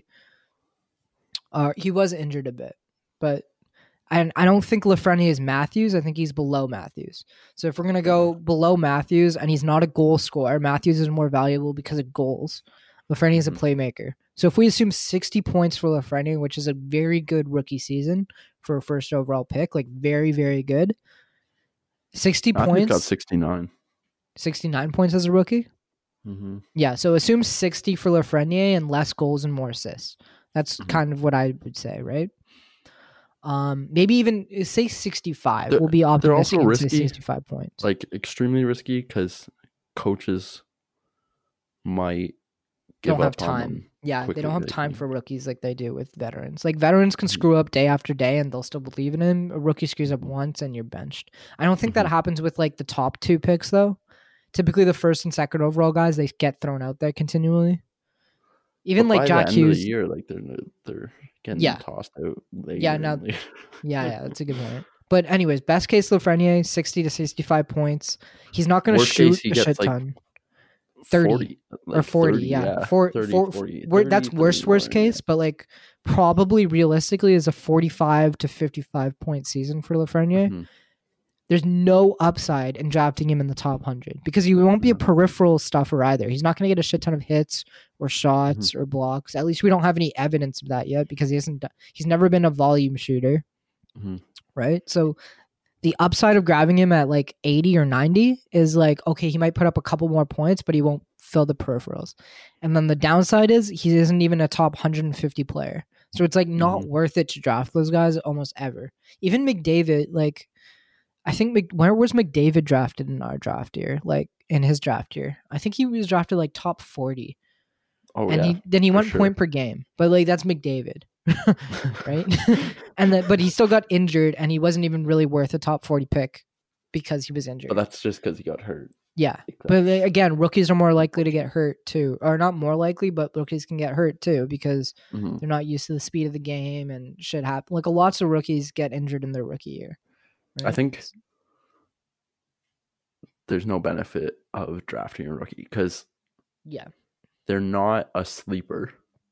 Uh, he was injured a bit, but I I don't think Lafreniere is Matthews. I think he's below Matthews. So if we're gonna go below Matthews, and he's not a goal scorer, Matthews is more valuable because of goals. Lafreniere is a Mhm. playmaker. So if we assume sixty points for Lafreniere, which is a very good rookie season for a first overall pick, like very very good. sixty Matthews points. got sixty-nine. sixty-nine points as a rookie. Mm-hmm. Yeah, so assume sixty for Lafreniere and less goals and more assists. That's Mhm. kind of what I would say, right? Um, maybe even uh, say sixty-five. They're- we'll be they're optimistic also and say risky. sixty-five points. Like extremely risky because coaches might give Don't have up on time. them Yeah, quickly they don't have they time can- for rookies like they do with veterans. Like veterans can screw up day after day and they'll still believe in him. A rookie screws up once and you're benched. I don't think that Mhm. happens with like the top two picks though. Typically the first and second overall guys, they get thrown out there continually. Even But like by Jack the end of Hughes. the year, like they're they're getting Yeah. tossed out. Later Yeah, and now- later. Yeah, yeah, that's a good point. But anyways, best case Lafreniere, sixty to sixty-five points. He's not going to Worst shoot case, he a gets, shit like, ton. thirty forty or like forty, thirty, yeah. Four, thirty, four, forty, we're- that's thirty, worst worst thirty-one, yeah. case, but like probably realistically is a forty-five to fifty-five point season for Lafreniere. Mhm. There's no upside in drafting him in the top one hundred because he won't be a peripheral stuffer either. He's not going to get a shit ton of hits or shots or blocks. At least we don't have any evidence of that yet because he hasn't. do- He's never been a volume shooter, Mhm. right? So the upside of grabbing him at like eighty or ninety is like, okay, he might put up a couple more points, but he won't fill the peripherals. And then the downside is he isn't even a top one hundred fifty player. So it's like not Mhm. worth it to draft those guys almost ever. Even McDavid, like I think Mc, where was McDavid drafted in our draft year? Like in his draft year, I think he was drafted like top forty, Oh and yeah, he then he for went sure. point per game. But like that's McDavid, right? and the, but he still got injured, and he wasn't even really worth a top forty pick because he was injured. But that's just because he got hurt. Yeah, Like but that. like, again, rookies are more likely to get hurt too, or not more likely, but rookies can get hurt too because Mhm. they're not used to the speed of the game and shit happen. Like lots of rookies get injured in their rookie year. I think there's no benefit of drafting a rookie because Yeah. they're not a sleeper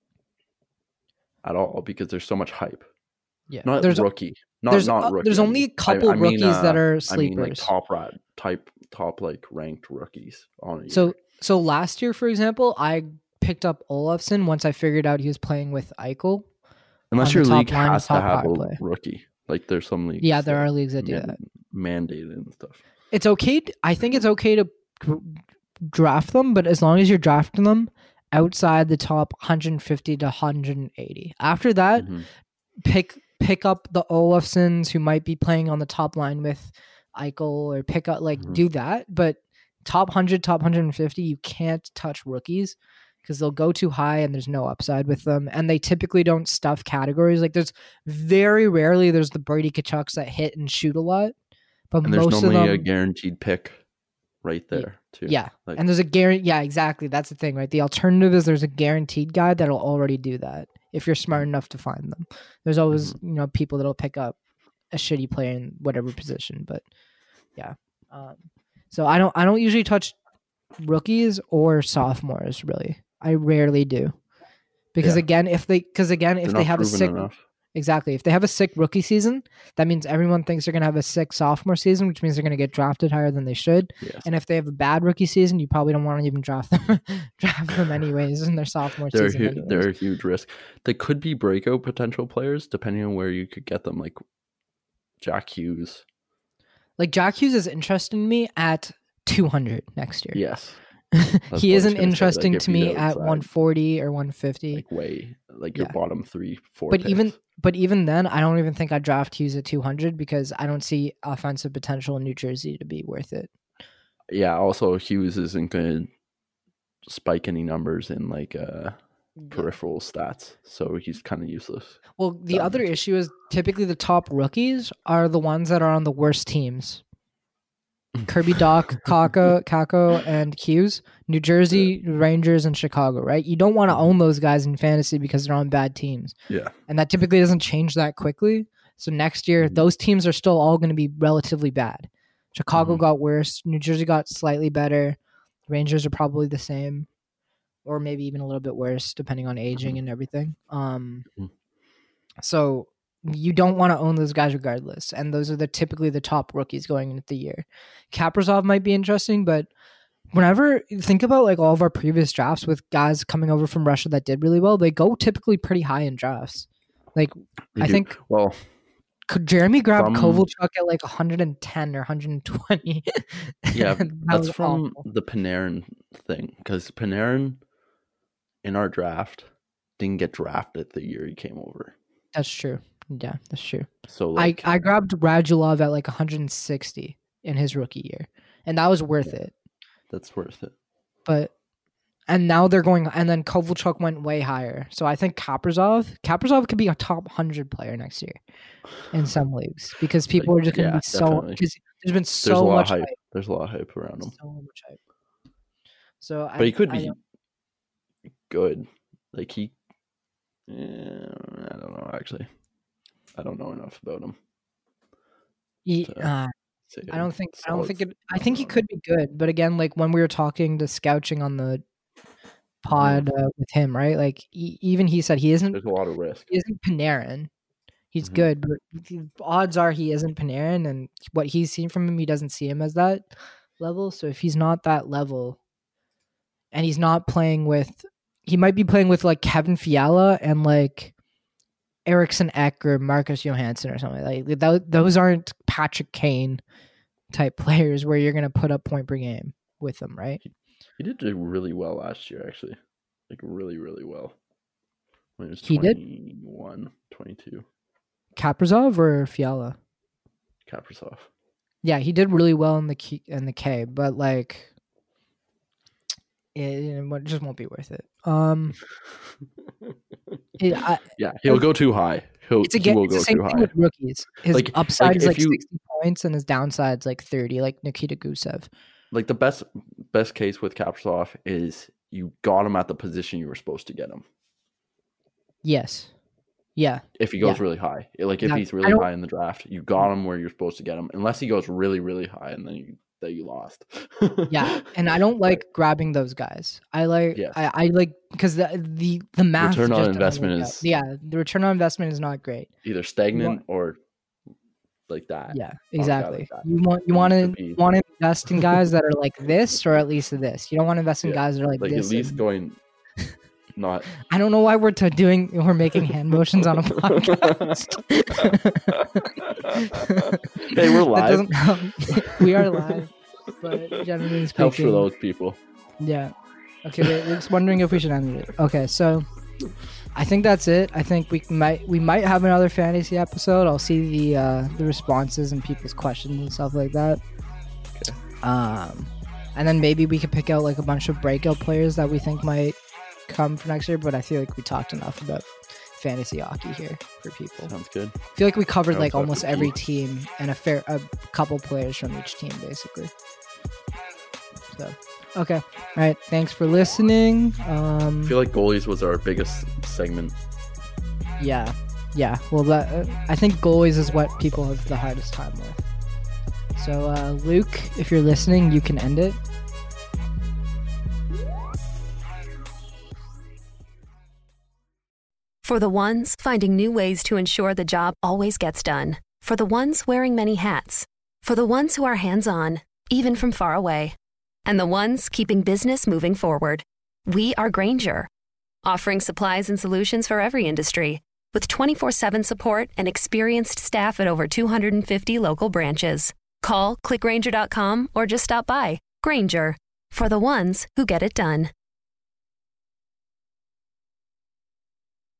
at all because there's so much hype. Yeah, Not there's rookie. Not there's not uh, rookie. there's I only mean. a couple I, I mean, rookies that uh, are I mean, sleepers. like top rat type, top like ranked rookies on a so year. so last year, for example, I picked up Olofsson once I figured out he was playing with Eichel. Unless on your the top league line, has to top have a power play. rookie. Like there's some leagues. Yeah, there that are leagues that do man- that. mandated and stuff. It's okay. To, I think it's okay to gr- draft them, but as long as you're drafting them outside the top one hundred fifty to one hundred eighty. After that, Mhm. pick pick up the Olofssons who might be playing on the top line with Eichel, or pick up like Mhm. do that. But top one hundred, top one hundred fifty, you can't touch rookies because they'll go too high and there's no upside with them. And they typically don't stuff categories. Like there's very rarely there's the Brady Kachucks that hit and shoot a lot, but And there's most of normally them, a guaranteed pick right there too. yeah. Like, And there's a guarantee. Yeah, exactly. That's the thing, right? The alternative is there's a guaranteed guy that'll already do that if you're smart enough to find them. There's always, you know, people that'll pick up a shitty player in whatever position, but yeah. Um, so I don't, I don't usually touch rookies or sophomores really. I rarely do because Yeah. again, if they, because again, they're if not they have a proven sick, enough. exactly, if they have a sick rookie season, that means everyone thinks they're gonna have a sick sophomore season, which means they're gonna get drafted higher than they should. Yes. And if they have a bad rookie season, you probably don't want to even draft them, draft them anyways in their sophomore They're, season. hu- anyways. they're a huge risk. They could be breakout potential players depending on where you could get them, like Jack Hughes. Like Jack Hughes is interesting to me at two hundred next year. Yes. That's what I he was isn't gonna say, interesting like, if to he's me at outside, one forty or one fifty. Like way, like your Yeah. bottom three, four. But even picks. but even then, I don't even think I'd draft Hughes at two hundred because I don't see offensive potential in New Jersey to be worth it. yeah, also Hughes isn't going to spike any numbers in like uh peripheral stats, so he's kind of useless. Well, the That other makes issue is typically the top rookies are the ones that are on the worst teams. Kirby Doc, Kako, Kako, and Hughes, New Jersey, Rangers, and Chicago, right? You don't want to own those guys in fantasy because they're on bad teams. Yeah. And that typically doesn't change that quickly. So next year, Mhm. those teams are still all going to be relatively bad. Chicago Mhm. got worse. New Jersey got slightly better. Rangers are probably the same, or maybe even a little bit worse, depending on aging and everything. Um, Mhm. so you don't want to own those guys regardless, and those are the typically the top rookies going into the year. Kaprizov might be interesting, but whenever you think about like all of our previous drafts with guys coming over from Russia that did really well, they go typically pretty high in drafts. Like They I do. think Well, could Jeremy grabbed From- Kovalchuk at like one hundred ten or one hundred twenty. yeah, That that's was from awful. the Panarin thing because Panarin in our draft didn't get drafted the year he came over. That's true. Yeah, that's true. So like, I, I grabbed Radulov at like one hundred sixty in his rookie year, and that was worth Yeah. it. that's worth it. But And now they're going, and then Kovalchuk went way higher. So I think Kaprizov, Kaprizov could be a top one hundred player next year in some leagues because people Like, are just going to yeah, be so, definitely. because there's been There's a so lot much of hype. hype. There's a lot of hype around him. So much hype. So But I, he could I be don't- good. Like he, yeah, I don't know. Actually, I don't know enough about him. he, to uh, say I don't a think, I don't solid think it, I number think he on could be good. But again, like when we were talking to Scouching on the pod uh, with him, right? Like he, even he said he him. isn't, There's a lot of risk. he isn't Panarin. He's Mhm. good, but the odds are he isn't Panarin, and what he's seen from him, he doesn't see him as that level. So if he's not that level, and he's not playing with, he might be playing with like Kevin Fiala and like Eriksson Ek or Marcus Johansson or something like th- those aren't Patrick Kane type players where you're gonna put up point per game with them, right? He did do really well last year, actually. Like really, really well. When he was He did? twenty-one, twenty-two. Kaprizov or Fiala? Kaprizov. Yeah, he did really well in the K, in the K, but like it, it just won't be worth it. Um, it, I, Yeah, he'll go too high. He'll it's he again will it's go the same too thing high. with rookies. His Like- upside like, is if like you- sixty points, and his downside's like thirty, like Nikita Gusev. Like the best best case with Kaprizov is you got him at the position you were supposed to get him. Yes. Yeah. If he goes Yeah. really high, like if Yeah, he's I really don't- high in the draft, you got him where you're supposed to get him. Unless he goes really, really high, and then you that you lost. Yeah, and I don't like grabbing those guys. I like Yes. I, I like because the the the math Return on just doesn't investment work out. is- yeah, the return on investment is not great. Either stagnant or like that. Yeah, on a guy exactly. like that. You want you It want needs to to be- want to invest in guys that are like this or at least this. You don't want to invest in Yeah, guys that are like, Like this. at least and- going not I don't know why we're t- doing we're making hand motions on a podcast. Hey, we're That live. doesn't help. We are live, but generally speaking, helps for those people. Yeah. Okay, wait, we're just wondering if we should end it. Okay, so I think that's it. I think we might we might have another fantasy episode. I'll see the uh, the responses and people's questions and stuff like that. Okay. Um, and then maybe we could pick out like a bunch of breakout players that we think might come for next year. But I feel like we talked enough about fantasy hockey here for people. Sounds good. I feel like we covered Sounds like like almost we every did. team and a fair a couple players from each team basically. So okay, all right. Thanks for listening. Um, I feel like goalies was our biggest segment. yeah, yeah. Well, that, uh, I think goalies is what people have the hardest time with. So uh, Luke, if you're listening, you can end it. For the ones finding new ways to ensure the job always gets done. For the ones wearing many hats. For the ones who are hands-on, even from far away. And the ones keeping business moving forward. We are Grainger, offering supplies and solutions for every industry. With twenty-four seven support and experienced staff at over two hundred fifty local branches. Call, click Grainger dot com, or just stop by. Grainger, for the ones who get it done.